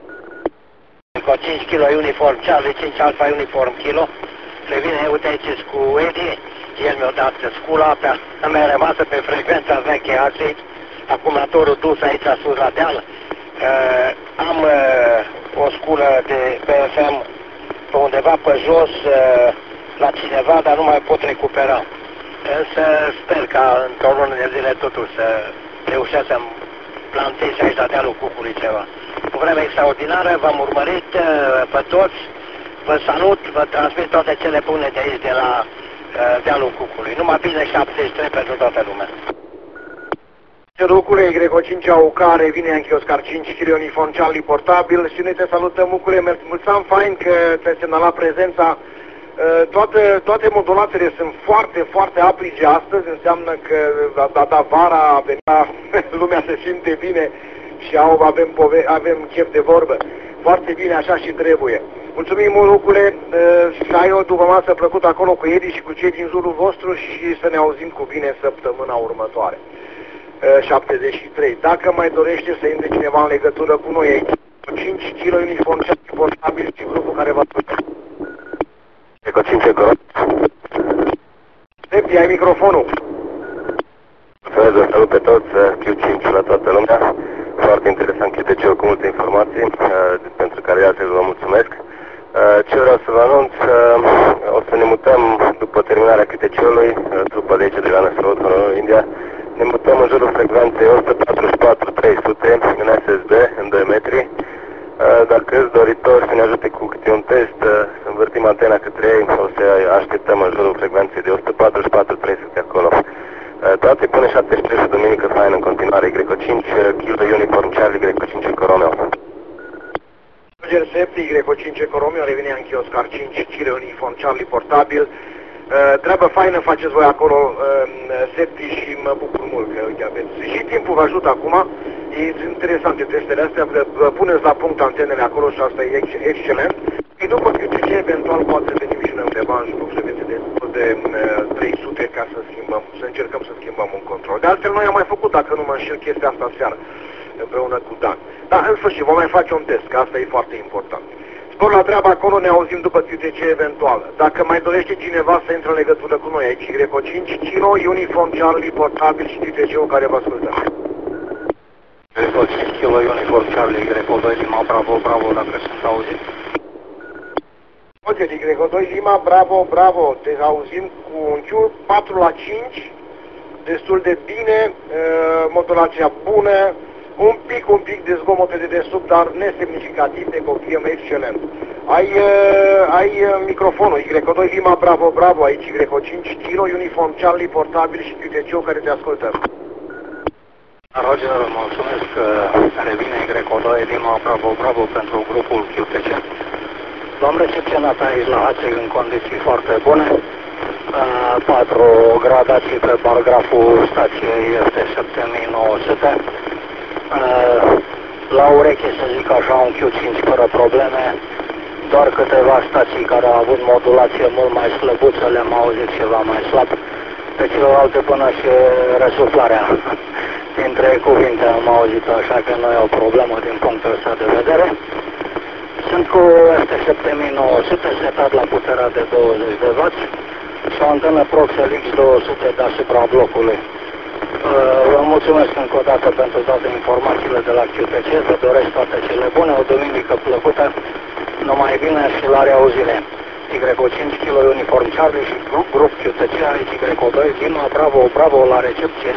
D: Y5 Kilo Uniform Charlie 5 Alpha Uniform Kilo, revine, uite aici cu Edi. El mi-a dat scula, mi-a rămasă pe frecvența veche azi, acumulatorul dus aici sus la deal. Am o sculă de BFM pe undeva pe jos la cineva, dar nu mai pot recupera. Însă sper ca într-o lună de zile totuși să reușesc să-mi plantez aici la dealul Cucului ceva. O vreme extraordinară, v-am urmărit pe toți, vă salut, vă transmit toate cele bune de aici, de la dealul Cucului. Numai bine 73 pentru toată lumea.
A: Lucrule, Y5 AUK, revine Yankee Oscar 5 kg Uniform Charlie portabil și noi te salutăm, Mucule, mulțumim fain că ți-ai semnalat prezența. Toate modulațiile sunt foarte, foarte aprige astăzi, înseamnă că vara a venit, lumea se simte bine și avem chef de vorbă. Foarte bine, așa și trebuie. Mulțumim mult, Lucule, să ai o dupămasă plăcută acolo cu Edi și cu cei din jurul vostru și să ne auzim cu bine săptămâna următoare. 73. Dacă mai dorește să intre cineva în legătură cu noi aici, 5 kg Uniform portabil și grupul care va asculta.
F: Eco 5 Eco.
A: Septi, ai microfonul.
F: Prezent,
M: Salut pe toți, Q5 la toată lumea. Foarte interesant QTC-ul cu multe informații, pentru care de altfel vă mulțumesc. Ce vreau să vă anunț, o să ne mutăm după terminarea QTC-ului, trupa de aici de la Năsrăut, India. Ne mutăm în jurul frecvenței 144-300 în SSB, în 2 metri. Dacă îți doritori să ne ajute cu câte un test, învârtim antena către ei, o să așteptăm în jurul frecvenței de 144-300 acolo. Toate până 73 și duminică faină în continuare, Y5, Kilo Uniform Charlie, Y5 Eco Romeo.
A: Roger Septi, Y5 Eco Romeo, revine în Oscar 5, Kilo Uniform Charlie portabil. Treabă faină faceți voi acolo, Septi, și mă bucur mult că uite aveți. Și timpul vă ajută acum, e interesante testele astea, vă puneți la punct antenele acolo și asta e excelent. Și după QTC, eventual, poate venim și noi undeva în jurul frecvenței de 300 ca să încercăm să schimbăm un control. De altfel, noi am mai făcut, dacă nu mă înșel, chestia asta seară, împreună cu Dan. Dar, în sfârșit, vom mai face un test, că asta e foarte important. Spor la treabă acolo, ne auzim după QTC eventual. Dacă mai dorește cineva să intre în legătură cu noi aici, Y5 Kilo, Uniform Charlie, portabil și QTC-ul care vă ascultă.
N: Y5 Kilo, Uniform Charlie, Y2 Lima, Bravo, Bravo, dacă sunt auzit.
A: Uite, Y2 Lima, Bravo, Bravo, te auzim cu un Q 4 la 5, destul de bine, modulația bună, un pic de zgomote de desubt, dar nesemnificativ, te copiem excelent. Ai microfonul, Y2 Lima, Bravo, Bravo, aici Y5 Kilo, Uniform Charlie, portabil și QTC-ul care te ascultă.
N: Roger, mulțumesc că revine Y2 Lima, Bravo, Bravo pentru grupul QTC. V-am recepționat aici la Hațeg în condiții foarte bune. 4 gradații pe bargraful stației este 7900. La ureche, să zic așa, un Q5 fără probleme. Doar câteva stații care au avut modulație mult mai slăbuță le-am auzit ceva mai slab. Pe celelalte până și resuflarea dintre cuvinte am auzit, așa că nu e o problemă din punctul ăsta de vedere. Sunt cu ST7900 setat la puterea de 20 de W și o antenă Proxel X200 deasupra blocului. Vă mulțumesc încă o dată pentru toate informațiile de la QTC, vă doresc toate cele bune, o duminică plăcută, numai bine și la reauzire. Y5 Kilo Uniform Charlie și grup QTC, aici Y2 Lima, Bravo, Bravo la recepție.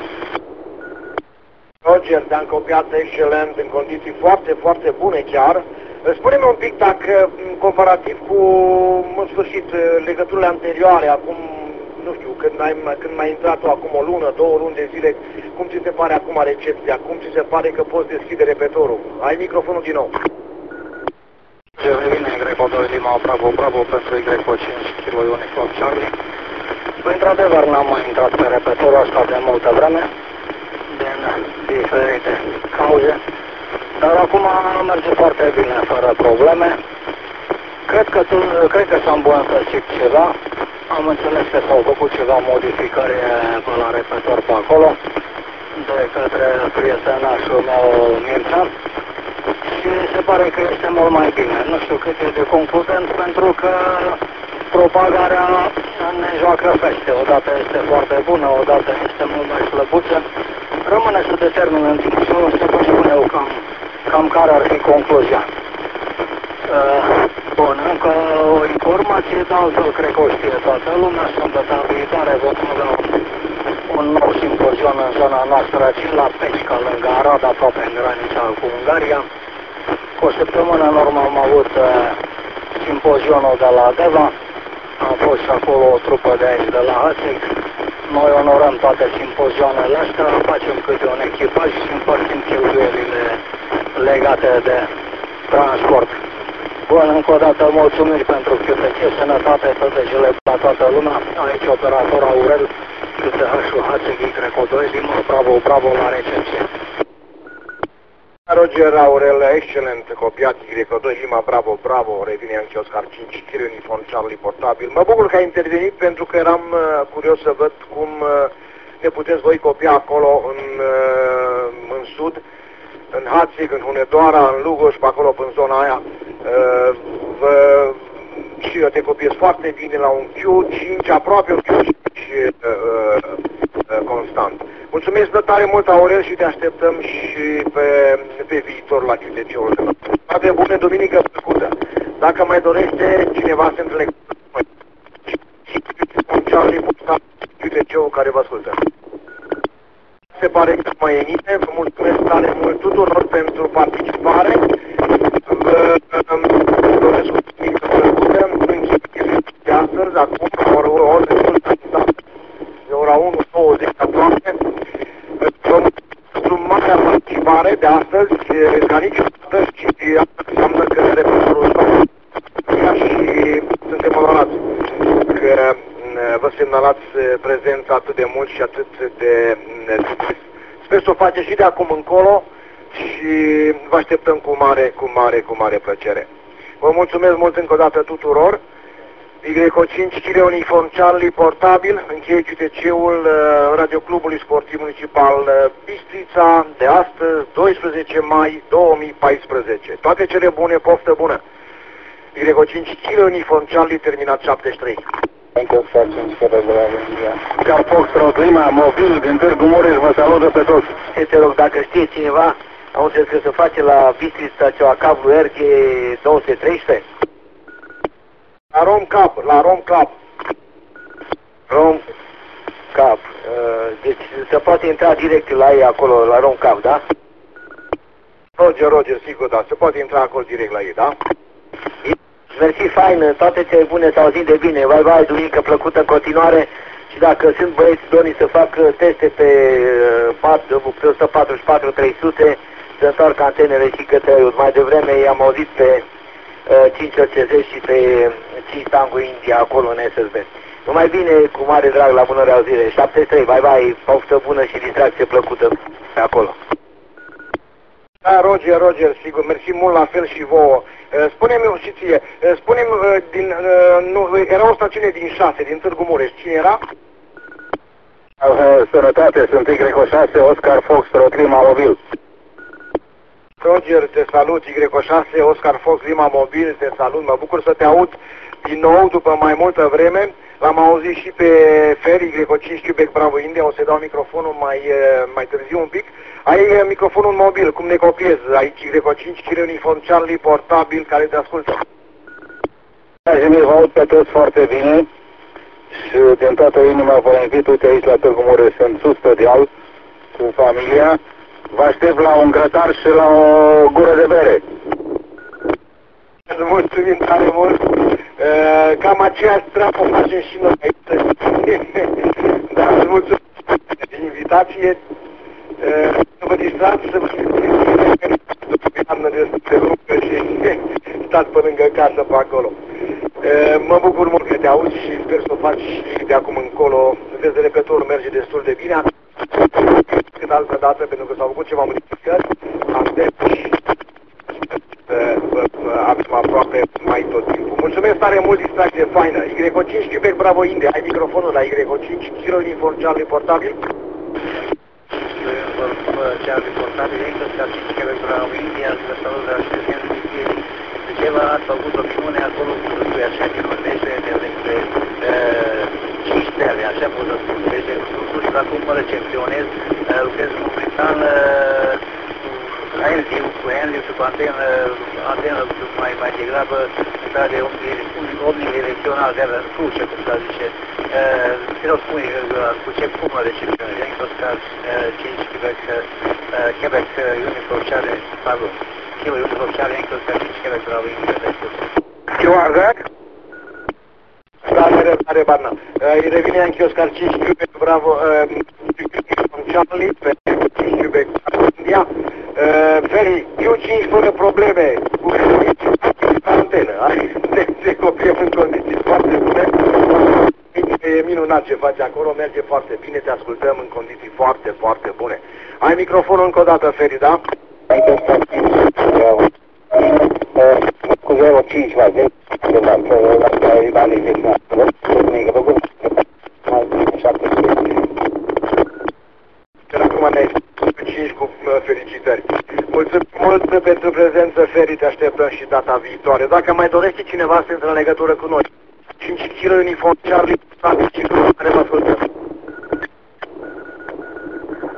A: Roger, te-am copiat excelent, în condiții foarte, foarte bune chiar. Spune-mi un pic dacă, comparativ cu, în sfârșit, legăturile anterioare, acum, nu știu, când mai intrat tu acum o lună, 2 luni de zile, cum ți se pare acum recepția? Cum ți se pare că poți deschide repetorul? Ai microfonul din nou.
N: Revine Y2 Lima, Bravo, Bravo pentru Y5 Kilo Uniform Charlie. Într-adevăr, n-am mai intrat pe repetorul ăsta de multă vreme, din diferite cauze. Dar acum merge foarte bine, fără probleme. Cred că s-a îmbunătățit ceva. Am înțeles că s-au făcut ceva modificări pe la repetor pe acolo, de către prietenașul meu Mircea. Și se pare că este mult mai bine. Nu știu cât e de concludent, pentru că propagarea ne joacă peste. Odată este foarte bună, odată este mult mai slăbuță. Rămâne să determină în timp și să vă spun eu cam care ar fi concluzia. Bun, încă o informație, de altfel cred că o știe toată lumea. Sâmbătă viitoare vom avea un nou simpozion în zona noastră, aici la Peșca, lângă Arad, aproape în granița cu Ungaria. Cu o săptămână în urmă am avut simpozionul de la Deva, am fost acolo o trupă de aici de la Hațeg. Noi onorăm toate simpozioanele astea, facem câte un echipaj și împărțim cheltuielile legate de transport. Bun, încă o dată mulțumiri pentru QTC, sănătate, toate cele la toată lumea. Aici operator Aurel, QTH-ul Hațeg Y2 Lima, Bravo, Bravo la recepție.
A: Roger Aurel, excelent copiat, Y2 Lima, Bravo, Bravo, revine în Oscar 5, Kilo Uniform Charlie portabil. Mă bucur că ai intervenit pentru că eram curios să văd cum ne puteți voi copia acolo în sud, în Hațeg, în Hunedoara, în Lugoș, pe acolo, în zona aia. Și eu te copiez foarte bine la un Q5, aproape un Q5 constant. Mulțumesc de tare mult, Aurel, și te așteptăm și pe viitor la QTC-ul. Toate bune, duminică plăcută. Dacă mai dorește cineva să înțeleg Charlie Portabil, QTC-ul care vă ascultă. Se pare că mai e nimeni. Vă mulțumesc tare mult tuturor pentru participare. Vă doresc o duminică plăcută. Încheiem de astăzi, acum, de ora 1:20 aproape. Vă mulțumesc pentru marea participare de astăzi, ca niciodată, și asta înseamnă că ne reprezentul și suntem onorați că vă semnalați prezența atât de mult și atât de sper să o faceți și de acum încolo și vă așteptăm cu mare plăcere. Vă mulțumesc mult încă o dată tuturor. Y5 Chile Uniform Charlie Portabil, încheie QTC-ul Radioclubului Sportiv Municipal Bistrița de astăzi, 12 mai 2014. Toate cele bune, poftă bună! Y5 Chile Uniform Charlie, terminat 73.
B: Car Foxtrot Lima, mobil din Târgu Mureș, vă salută pe toți.
D: Te rog, dacă știe cineva, am înțeles că se face la Bistrița ceva cablu RG 213?
A: La Rom Club.
D: Rom Club. Deci se poate intra direct la ei acolo, la Rom Club, da?
A: Roger, sigur, da. Se poate intra acolo direct la ei, da?
D: Mersi, fain, toate cele bune, s-au zis de bine. Vai, duminică plăcută în continuare. Și dacă sunt băieți doni să fac teste pe 144-300, să întoarcă antenele și către Aiud. Mai devreme i-am auzit pe 5 OCZ și pe 5 Tango India acolo în SSB. Numai bine, cu mare drag, la bună reauzire. 73, vai, poftă bună și distracție plăcută pe acolo.
A: Da, Roger, sigur, mersi mult, la fel și vouă. Spune-mi și ție, era o stațiune din 6, din Târgu Mureș, cine era?
B: Sănătate, sunt Y6, Oscar Foxtrot Lima Mobil.
A: Roger, te salut, Y6, Oscar Fox Lima Mobil, te salut, mă bucur să te aud din nou după mai multă vreme. L-am auzit și pe Ferry, Y5 Quebec Bravo India, o să dau microfonul mai târziu un pic. Ai microfonul mobil, cum ne copiezi, aici Y5 Chile Uniform Charlie Portabil, care te ascultă.
B: Vă aud pe toți foarte bine și din toată inima vă invit, uite aici la Târgu Mureș, sunt sus pe deal cu familia. Vă aștept la un grătar și la o gură de bere.
A: Mulțumim tare mult. Cam aceeași treabă facem și noi aici. Dar îți mulțumim de invitație. Să vă distrați, să vă de lungă și stați pe lângă casă pe acolo. Mă bucur mult că te auzi și sper să o faci și de acum încolo. Vezi, repetorul merge destul de bine. Cât altă dată, pentru că s-au făcut ceva modificări, avem aproape mai tot timpul. Mulțumesc tare mult, distracție faină. Y5 Quebec Bravo India, ai microfonul la Y5, Chile Uniform Charlie Portabil.
O: Charlie Portabil, Y5 Quebec Bravo India, vă salut de la ședință de ceva, ați făcut o minune acolo cu război, așa că vorbește de 5 stele, așa pot să spun. Deci, și acum mă recepționez, lucrez momentan cu Enziu și cu antenă mai degrabă de omnidirecțional, de la cruce, cum se zice. Te rog, spune cu ce pună recepționez, Oscar 5 Quebec Uniform Charlie, pardon, Kilo Uniform Charlie, Oscar 5 Quebec Bravo India.
B: You are that?
A: Tare, Barna. Îi revine anche Oscar 5 Quebec Bravo Charlie, pe 5 Quebec India. Ferry, Q5 fără probleme, cu antenă. Se copiem în condiții foarte bune. E minunat ce faci acolo, merge foarte bine, te ascultăm în condiții foarte bune. Ai microfonul încă o dată, Ferry, da?
B: Cu 05 la 10,
A: acum ne-ai 5 cu felicitări. Mulțumim mult pentru prezență, Ferry, te așteptăm și data viitoare. Dacă mai dorește cineva să intre în legătură cu noi, 5 Chile Uniform Charlie, care vă ascultăm.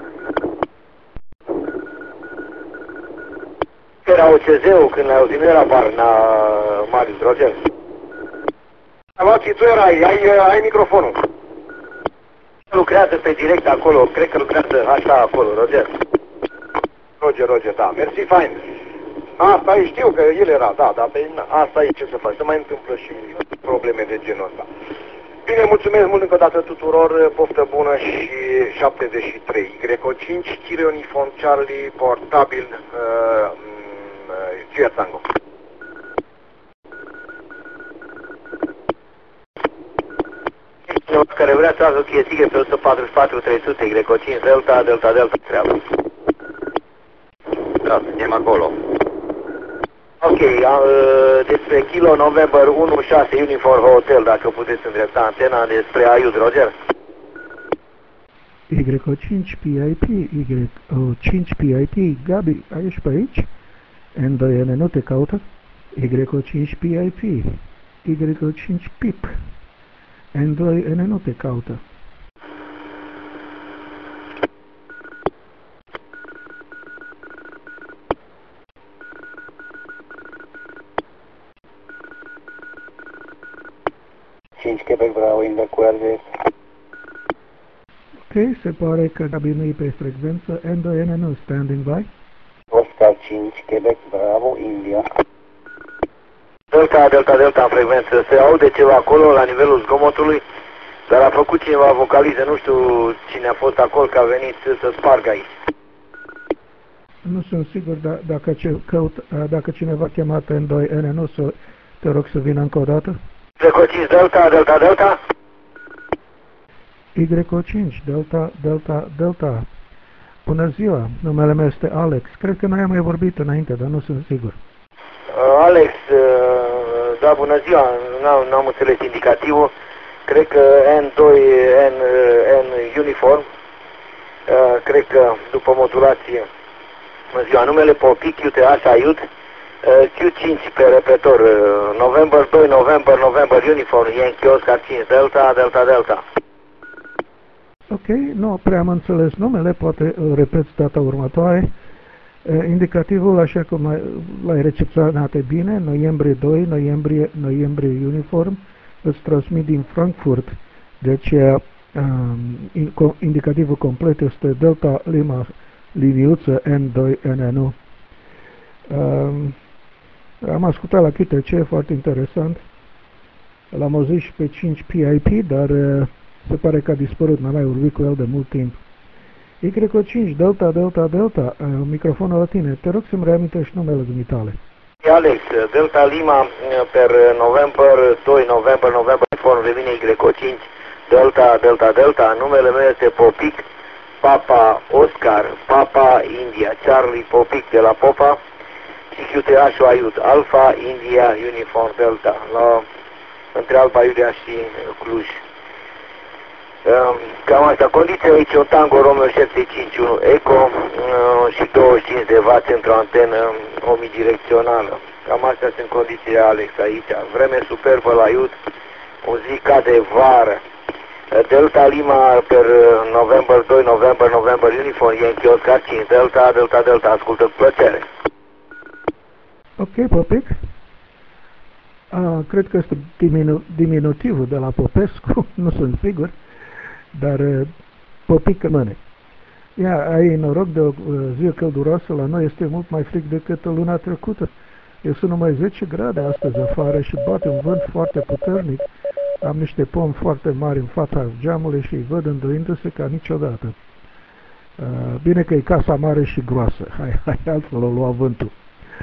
D: Era OCZ-ul când ai auzit, nu era Barna, Marius, Roger.
A: Luați, tu erai, ai microfonul.
D: Lucrează pe direct acolo, cred că lucrează așa acolo, Roger.
A: Roger, da, mersi, fain. Asta e, știu că el era, da, pe asta e ce să faci, se mai întâmplă și probleme de genul ăsta. Bine, mulțumesc mult încă o dată tuturor, poftă bună și 73. Greco 5, Kilo Uniform Charlie, portabil, Julia Tango.
D: Care vrea să facă chestie pe 144-300, Greco 5, Delta, treabă.
F: Da, suntem acolo.
D: Ok, despre Kilo November 16 Uniform Hotel, dacă puteți îndrepta antena despre Aiud, Roger.
J: Y5 PIP, Y5 PIP, Gabi, ești pe aici? N2N nu te caută? Y5 PIP, Y5 PIP, N2N nu te caută.
N: Quebec Bravo, India cu RDS.
J: Ok, se pare că Gabi nu e pe frecvență, N2N nu, standing by.
N: Oscar 5, Quebec Bravo, India.
D: Delta în frecvență, se aude ceva acolo la nivelul zgomotului, dar a făcut cineva vocaliză, nu știu cine a fost acolo, că a venit să spargă aici.
J: Nu sunt sigur, dar dacă cineva a chemat N2N nu, te rog să vină încă o dată.
D: Y5 Delta.
J: Y5 Delta. Bună ziua, numele meu este Alex. Cred că noi am mai vorbit înainte, dar nu sunt sigur.
D: Alex, da, bună ziua, n-am înțeles indicativul. Cred că N Uniform, cred că după modulație, bună ziua, numele Popic, UTH, Aiud, Q5 pe repetor, November 2, November Uniform, Yankee Oscar 5, Delta.
J: Ok, nu prea am înțeles numele, poate îl repeți data următoare. Indicativul, așa cum l-ai recepționat bine, noiembrie 2, noiembrie Uniform, îți transmit din Frankfurt, deci indicativul complet este Delta Lima Liviuță N2NNU. Am ascultat la QTC, foarte interesant. L-am auzit și pe 5 PIP, dar se pare că a dispărut, n-am mai vorbit cu el de mult timp. Y5, Delta, microfonul la tine. Te rog să-mi reamintești numele dumitale.
D: Alex, Delta Lima per November 2, November Uniform, revine Y5, Delta, numele meu este Popic, Papa Oscar, Papa India, Charlie Popic de la Popa, și QTH-ul Aiud, Alpha India Uniform Delta, între Alba Iulia și Cluj. Cam asta, condiția aici, un Tango Romeo 751 Eco și 25 de W într-o antenă omidirecțională. Cam astea sunt condițiile, Alex, aici. Vreme superbă la Aiud, o zi ca de vară. Delta Lima per November 2, November Uniform, Yankee Oscar 5, Delta, ascultă cu plăcere.
J: Ok, Popic. Cred că este diminutivul de la Popescu, nu sunt sigur, dar Popic rămâne. Ai noroc de o zi călduroasă, la noi este mult mai frig decât luna trecută. Sunt numai 10 grade astăzi afară și bate un vânt foarte puternic. Am niște pomi foarte mari în fața geamului și îi văd îndoindu-se ca niciodată. Bine că e casa mare și groasă. Hai, altfel o lua vântul.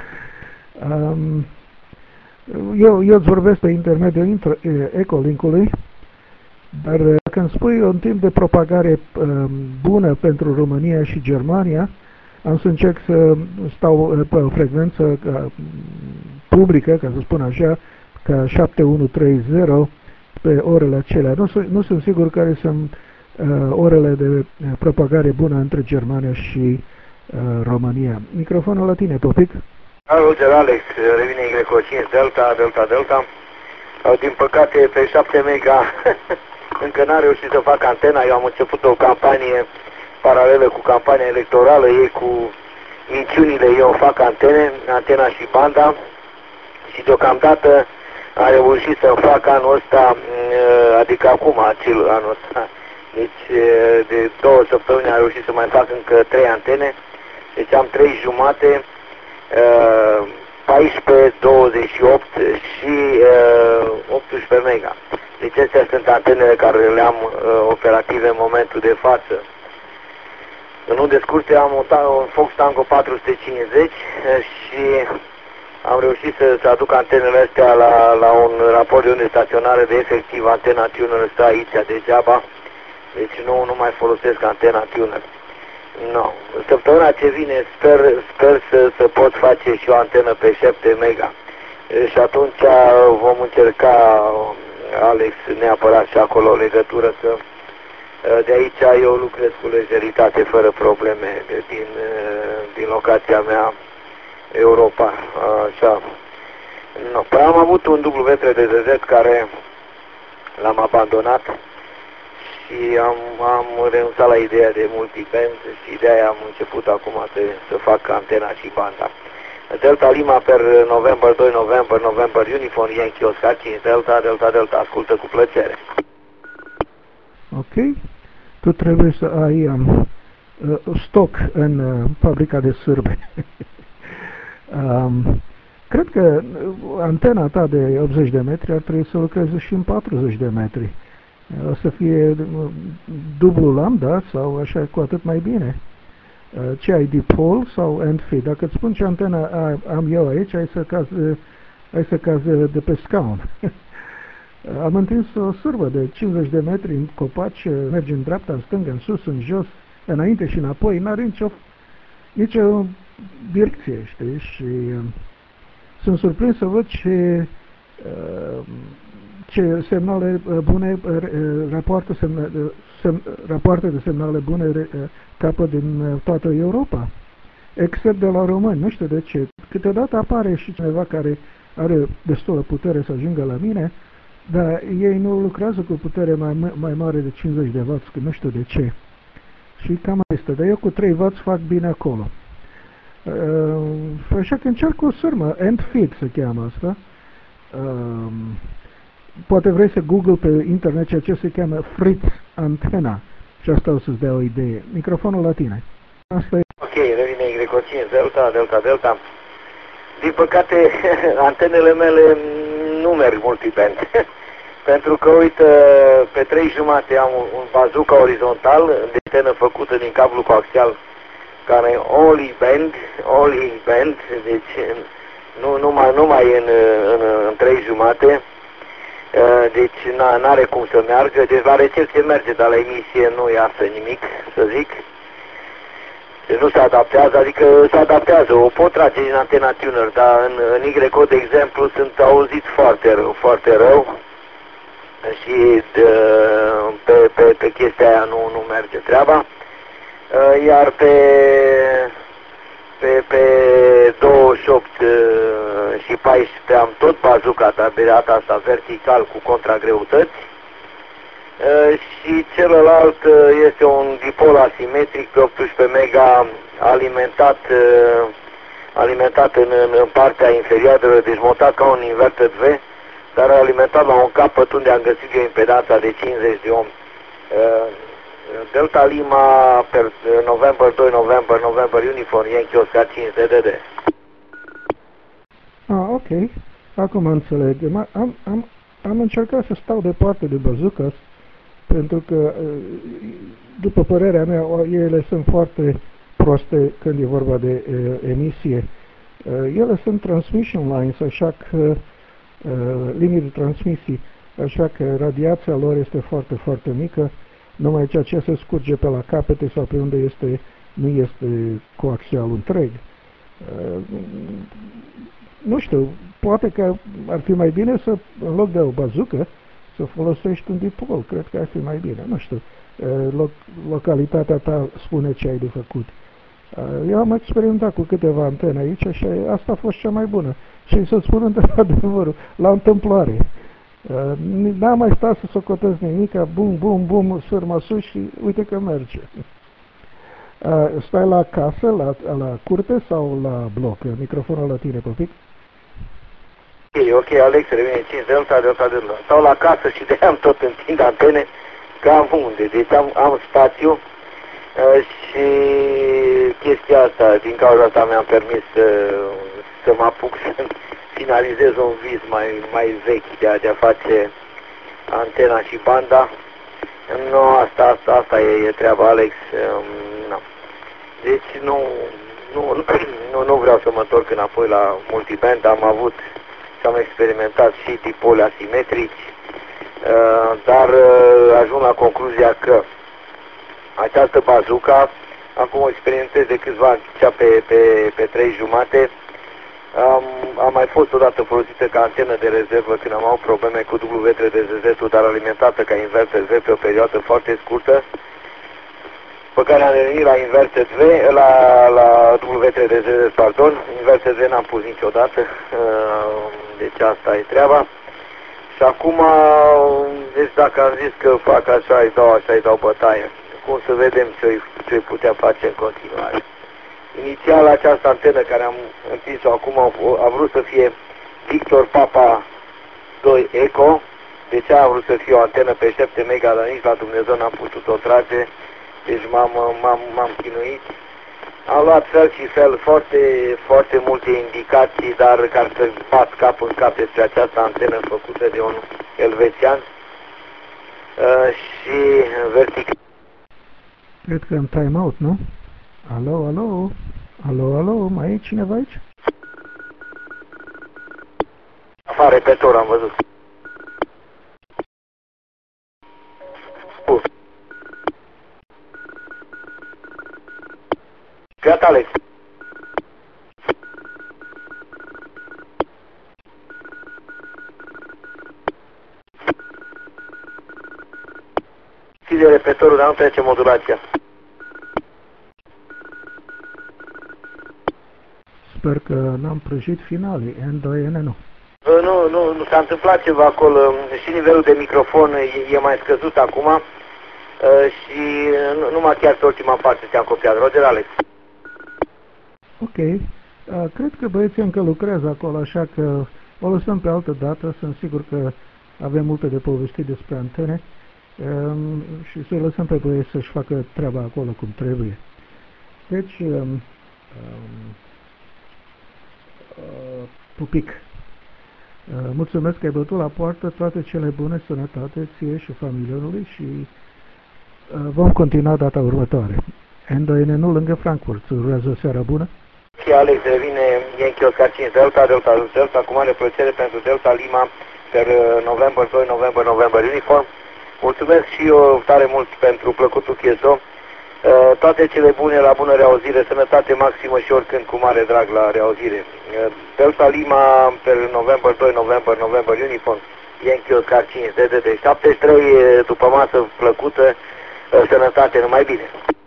J: Eu îți vorbesc pe intermediul Ecolinkului, dar dacă îmi spui un timp de propagare bună pentru România și Germania, am să încerc să stau pe o frecvență publică, ca să spun așa, ca 7130 pe orele acelea. Nu sunt sigur care sunt orele de propagare bună între Germania și România. Microfonul la tine, Popic.
D: Roger, Alex, revine Y5 Delta. Din păcate, pe 7 mega încă n-am reușit să fac antena. Eu am început o campanie paralelă cu campania electorală, ei cu minciunile, eu fac antena și banda și deocamdată a reușit să fac anul ăsta, adică acum, anul ăsta, deci de 2 săptămâni a reușit să mai fac încă 3 antene, deci am 3 jumate, 14, 28 și 18 mega. Deci astea sunt antenele care le am operative în momentul de față. În unde scurte am un Fox Tango 450 și am reușit să aduc antenele astea la un raport de unde staționare de efectiv antena tuner stă aici degeaba. Deci nu mai folosesc antena tuner. No. Săptămâna ce vine sper să pot face și o antenă pe 7 mega. Și atunci vom încerca, Alex, neapărat și acolo o legătură, că de aici eu lucrez cu lejeritate, fără probleme, din locația mea, Europa, așa. No. Păi am avut un W3DZ care l-am abandonat și am renunțat la ideea de multiband și de-aia am început acum să fac antena și banda. Delta Lima per November 2 November Uniform Yankee Oscar 5 Delta, ascultă cu plăcere.
J: Ok. Tu trebuie să ai stoc în fabrica de sârbe. Cred că antena ta de 80 de metri ar trebui să lucreze și în 40 de metri. O să fie dublu lambda sau așa, cu atât mai bine. Ce ai, dipol sau end feed? Dacă îți spun ce antena am eu aici, ai să cazi de pe scaun. Am întins o sârbă de 50 de metri în copaci, merge în dreapta, în stânga, în sus, în jos, înainte și înapoi, n-are nicio direcție, știi? Și sunt surprins să văd ce semnale bune, rapoarte de semnale bune capă din toată Europa, except de la români. Nu știu de ce. Câteodată apare și cineva care are destulă putere să ajungă la mine, dar ei nu lucrează cu putere mai mare de 50 de W, că nu știu de ce. Și cam asta. Dar eu cu 3 W fac bine acolo. Așa că încerc o sârmă, end feed se cheamă asta. Poate vrei să Google pe internet ceea ce se cheamă Fritz Antena și asta o să-ți dea o idee. Microfonul la tine. Asta e.
D: Ok, revine Y5 Delta. Din păcate, antenele mele nu merg multiband. Pentru că, uite, pe 3 jumate am un bazooka orizontal, de antenă făcută din cablu coaxial, care e only band, deci nu mai e în 3 jumate. Deci n-are cum să meargă, deci la recepție merge, dar la emisie nu iasă nimic, să zic. Deci nu se adaptează, adică se adaptează, o pot trage din antena tuner, dar în YO, de exemplu, sunt auzit foarte rău și pe chestia aia nu merge treaba. Iar pe 28 și 14 am tot bazooka, dar de data asta vertical cu contragreutăți. Și celălalt este un dipol asimetric pe 18 mega alimentat în partea inferioară, deci montat ca un inverted V, dar alimentat la un capăt unde am găsit eu impedanța de 50 de ohmi. Delta Lima per November 2 November Uniform Yankee Oscar 5 DDD.
J: Ok. Acum înțeleg. Am încercat să stau departe de bazookas, pentru că, după părerea mea, ele sunt foarte proste când e vorba de emisie. Ele sunt transmission lines, așa că linii de transmisii, așa că radiația lor este foarte, foarte mică. Numai ceea ce se scurge pe la capete sau pe unde nu este coaxial întreg. Nu știu, poate că ar fi mai bine să, în loc de o bazooka, să folosești un dipol. Cred că ar fi mai bine. Nu știu, localitatea ta spune ce ai de făcut. Eu am experimentat cu câteva antene aici și asta a fost cea mai bună. Și să spun adevărul, la întâmplare. N-am mai stat să socotesc nimica, bum, sârma sus și uite că merge. Stai la casă, la curte sau la bloc? Microfonul la tine, Popic.
D: Ok, Alex, revine 5 delta. Stau la casă și de-aia am tot întind antene, că am unde. Deci am spațiu și chestia asta, din cauza asta mi-am permis să mă apuc să finalizez un vis mai vechi de a face antena și banda. Nu, asta e treaba, Alex. No. Deci nu vreau să mă întorc înapoi la multiband. Am avut și am experimentat și dipoli asimetrici, dar ajung la concluzia că această bazuca, acum o experimentez de câțiva ani, cea pe 3 jumate, am mai fost odată folosită ca antenă de rezervă când am avut probleme cu W3DZZ-ul, dar alimentată ca inverter V pe o perioadă foarte scurtă, pe care am revenit la inverter V, la W3DZZ, pardon, inverter V n-am pus niciodată, deci asta e treaba. Și acum, deci dacă am zis că fac așa, îi dau bătaie. Cum să vedem ce putea face în continuare. Inițial această antenă care am întins-o acum a vrut să fie Victor Papa 2 Eco, deci a vrut să fie o antenă pe 7 mega, dar nici la Dumnezeu n-am putut-o trage, deci m-am chinuit. Am luat fel și fel, foarte multe indicații, dar ca să bat cap în cap despre această antenă făcută de un elvețian și vertical.
J: Cred că am time out, nu? Alo, mai e cineva aici?
D: Afară, repetor, am văzut. Gata, Alex. Ține repetorul, dar nu trece modulația.
J: Sper că n-am prăjit finalii, N2, N1.
D: Nu s-a întâmplat ceva acolo, și nivelul de microfon e mai scăzut acum și numai chiar pe ultima parte ți-am copiat. Roger, Alex.
J: Ok, cred că băieții încă lucrează acolo, așa că o lăsăm pe altă dată, sunt sigur că avem multe de povestit despre antene și să lăsăm pe băieți să-și facă treaba acolo cum trebuie. Deci, Pupic, mulțumesc că ai bătut la poartă, toate cele bune, sănătate ție și familiei și vom continua data următoare. N2N1 lângă Frankfurt, îți urează o seară bună.
D: Și Alex revine Yankee Oscar 5 Delta, cu mare plăcere pentru Delta Lima per November 2, November Uniform. Mulțumesc și eu tare mult pentru plăcutul Chiezo. Toate cele bune, la bună reauzire, sănătate maximă și oricând cu mare drag la reauzire. Delta Lima per November 2, November Uniform, Yankee Oscar 5 DDD 73, după masă plăcută, sănătate, numai bine.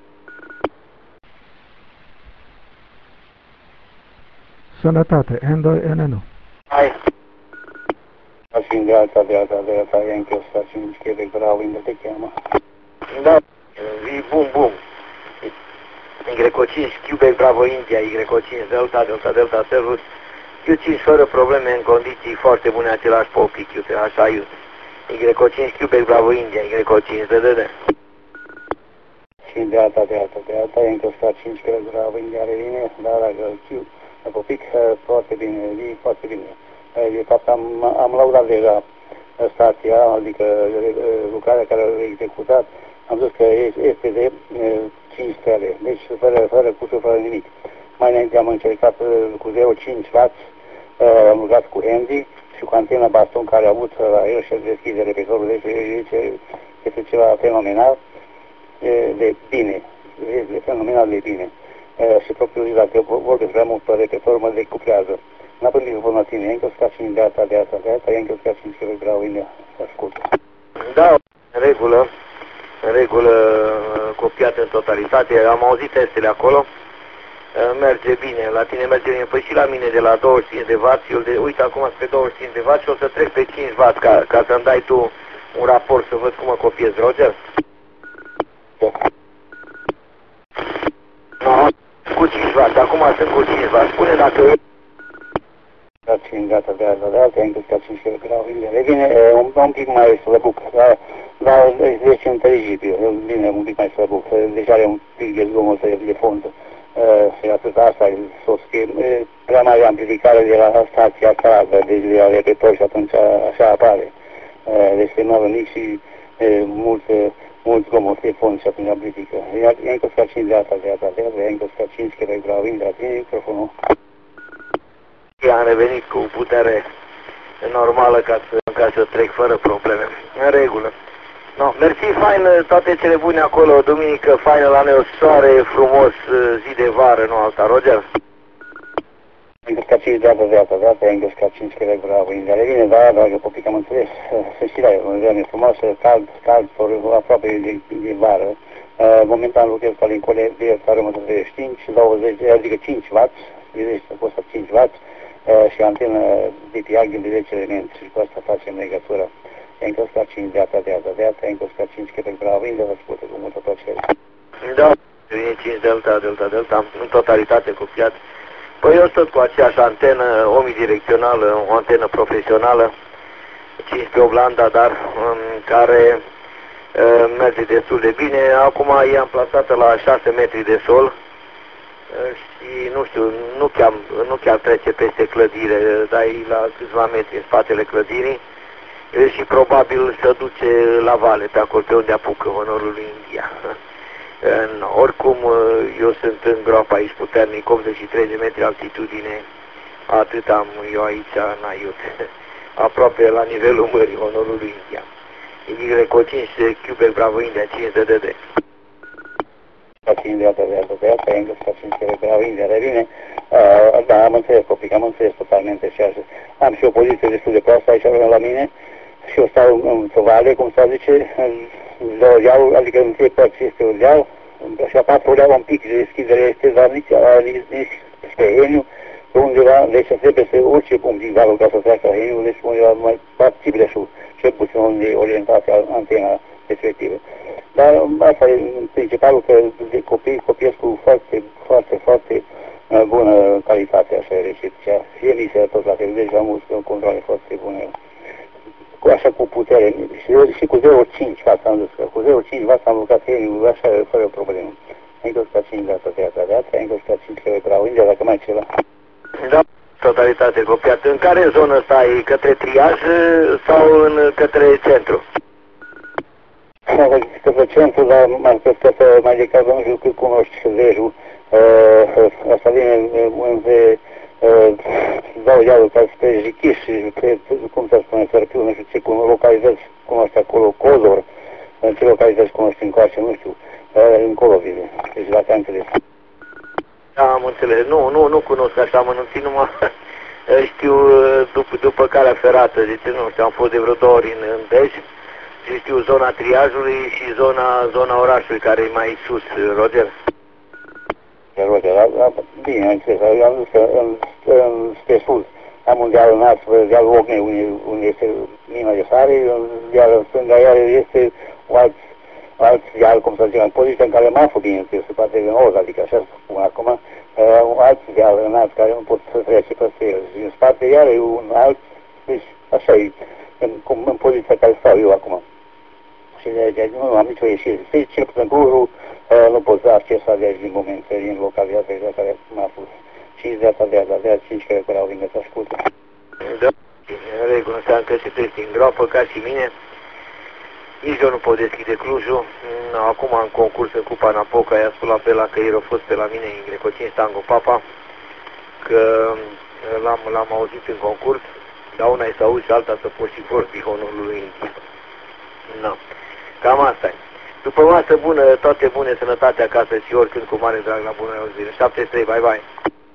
J: Sănătate, N2N1.
D: Hai.
P: Fiind de alta, Yankee Oscar 5, Quebec Bravo, unde te cheamă?
D: Da, bum. Y5, Quebec Bravo India, Y5, Delta Servus, Q5 fără probleme în condiții foarte bune, același popi, QTH, aiut. Y5, Quebec Bravo India, Y5, DDD.
P: Fiind de alta, Yankee Oscar 5, Quebec Bravo India, revine, la Q, popic, foarte bine, foarte bine. De fapt, am laudat deja stația, adică lucrarea care a executat. Am zis că este de 5 stele, deci fără cursuri, fără nimic. Mai înainte am încercat cu 0,5 W, am lucrat cu handy și cu antena baston care a avut la el și deschide repetorul, deci este ceva fenomenal de bine, fenomenal de bine. Și propriu zis, dacă vorbesc prea mult pe repetor, mă decuplează. N-apoi microfonul la tine, Yankee Oscar 5 de alta, Yankee Oscar 5 Quebec Bravo India, ascult.
D: Da, în regulă, copiat în totalitate, am auzit testele acolo, merge bine, la tine merge bine, păi și la mine de la 25 de W, uite acum spre 25 de W și o să trec pe 5 W ca să-mi dai tu un raport să văd cum mă copiez, Roger? cu 5 W, acum sunt cu 5 W. Spune dacă e...
P: Gata de altă, încăscat 5 kg. Revine un pic mai slăbuc, dar deci inteligibil, vine un pic mai slăbuc, deja are un pic de zgomot de fond. Și atât asta s-o schimb, prea mare amplificare de la stația stradă, deci de la repetitor și atunci așa apare. Deci se nouă mic și mult zgomot de fond și atunci amplifică. E încăscat 5 de asta, e încăscat 5 kg, de la tine microfonul.
D: Am revenit cu putere normală ca să trec fără probleme. În regulă. No, mersi, fain, toate cele bune acolo, duminică, faină la noi, o soare frumos, zi de vară, nu alta, Roger?
P: Încăscat 5 de data, încăscat 5 kg, bravo, India, vine, da, dragă popic, am înțeles, să știi, o vreme frumoasă, cald, aproape de vară. Momentan lucrez ca lincole, de care mă trăiești 5 W, deci a fost 5 W, și antenă DPI de 10 elemente și cu asta facem legătura. E încăscat 5 de data, e încăscat 5 kg, bravo, India, vă spune cu multă plăcere.
D: Da, vine 5 delta, în totalitate copiat. Păi eu tot cu aceeași antenă omnidirecțională, o antenă profesională, 15 lambda, dar care merge destul de bine. Acum e amplasată la 6 metri de sol și nu știu, nu chiar trece peste clădire, dar e la câțiva metri în spatele clădirii și probabil se duce la vale, pe acolo pe unde apucă onorul lui India. Oricum, eu sunt în groapa aici puternic, 83 de metri altitudine, atât am eu aici în Aiut, aproape la nivelul mării, onorul lui India. Y5 Quebec Bravo India 5 DDD.
P: 5 de data, încăscat 5 kg, Bravo India, revine, da, am înțeles totalmente și așa. Am și o poziție destul de proastă aici la mine și eu stau în vale, cum se zice, la o deal, adică în trei părți este o deal, și a patru deal un pic de deschidere este, dar nici spre Heniu, undeva, deci trebuie să urce un pic valul ca să treacă la Heniu, deci undeva mai Țibileșul, cel puțin unde e orientată antena respectivă. Dar asta e principalul, că de copiesc cu foarte bună calitate, așa, recepția, și emisia tot la fel, deci la mulți controle foarte bune. Așa cu putere, și cu 0,5 W am zis, că cu 0,5 W am lucrat Heniu, așa, fără problemă. Încăscat 5 de data, încăscat 5 kg, bravo, India, dacă mai ceva.
D: Da, totalitate copiată. În care zonă stai? Către triaj sau către centru?
P: Către centru, dar m-am crescut mai degrabă, nu știu cât cunoști Vejul. Asta vine unde dau iarul ca spre Jichiș, cum să spune, Sărpiu, nu știu ce localizări cunoști acolo, Cozor, ce localizări cunoști încoace, nu știu, încolo vine, deci dacă am înțeles.
D: Da, am înțeles. Nu cunosc așa amănunțit, numai știu după calea ferată, deci nu știu, am fost de vreo 2 ori în Dej și știu zona triajului și zona orașului, care e mai sus, Roger.
P: Roger, bine, am înțeles, am zis că spre sud am un deal înalt, dealul Ognei, unde este mina de sare, dealul stânga iar este alt deal, cum să zic, în poziția în care mă aflu, bineînțeles, se poate în Oz, adică așa spun acum, un alt deal înalt care nu pot să trece peste el. În spate iar e un alt, deci așa e, în poziția care stau eu acum. Și de nu am nicio ieșire. Cel puțin Clujul nu pot da accesa de aici din moment, din localitatea de care m-a pus. 5 de data, 5 care erau vin să ascultă.
D: Da, în regulă, înseamnă că se treci din groapă, ca și mine. Nici eu nu pot deschide Clujul. Acum în concurs în Cupa Napoca, i-a spus la Bela că ieri a fost pe la mine în Y5 Tango Papa, că l-am auzit în concurs, dar una e să auzi și alta să poți și vorbi onorul lui India. No. Cam asta e. După masă bună, toate bune, sănătate acasă și oricând cu mare drag la bună auzire. 73, bye bye.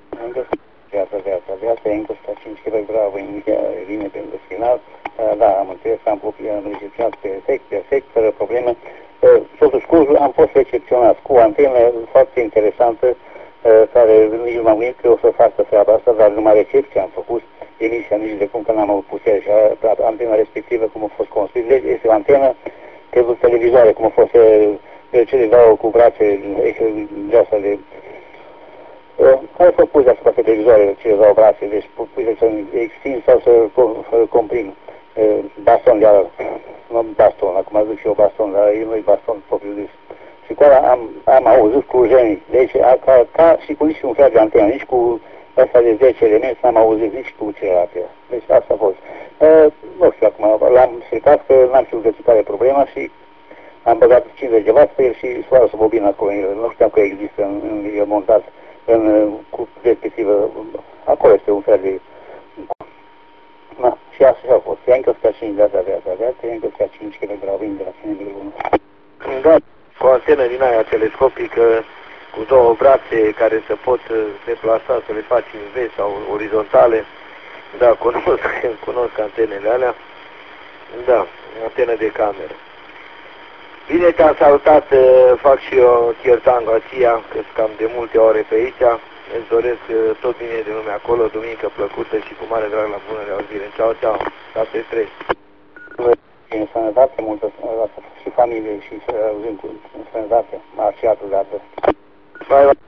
P: Viața e încăscat 5 kg, bravo, India, vine pentru final. Da, am înțeles, am recepționat perfect, fără probleme. Totuși, am fost recepționat cu o antenă foarte interesantă, care nici nu m-am gândit că o să facă treaba asta, dar numai recepție am făcut, emisia nici de cum că n-am avut putere și antena respectivă cum a fost construită. Deci este o antenă pentru televizoare, cum a fost cele dau cu brațe de asta de care sunt puse asupra televizoarelor, cele sau brațe, deci puse să extind sau să comprim baston de ala, nu baston, acum zic și eu baston, dar el nu-i baston propriu zis. Și cu ăla am auzit cu genii, deci ca și cu nici un fel de antenă, nici cu ăsta de 10 elemente n-am auzit nici cu celelalte. Deci asta a fost. Nu știu acum, l-am stricat că n-am știut găsit care e problema și am băgat 50 de W pe el și soară sub bobina acolo. Nu știam că există el montat în cu respectivă. Acolo este un fel de... Na, și asta a fost. I-am încăscat 5 de data, i-am încăscat 5 kg de la cine 1.
D: Da, cu o antenă din aia telescopică, cu două brațe care se pot deplasa, să le faci invers sau orizontale. Da, cunosc antenele alea. Da, antenă de cameră. Bine te-am salutat, fac și eu Chiertango Ația, că sunt cam de multe ore pe aici. Îți doresc tot bine de lume acolo, duminică plăcută și cu mare drag la bună reauzire. Ceau, ceau, 7-3.
P: În sănătate, multă sănătate și familie și să auzim cu sănătate, marciatul dată.
D: Bye, bye.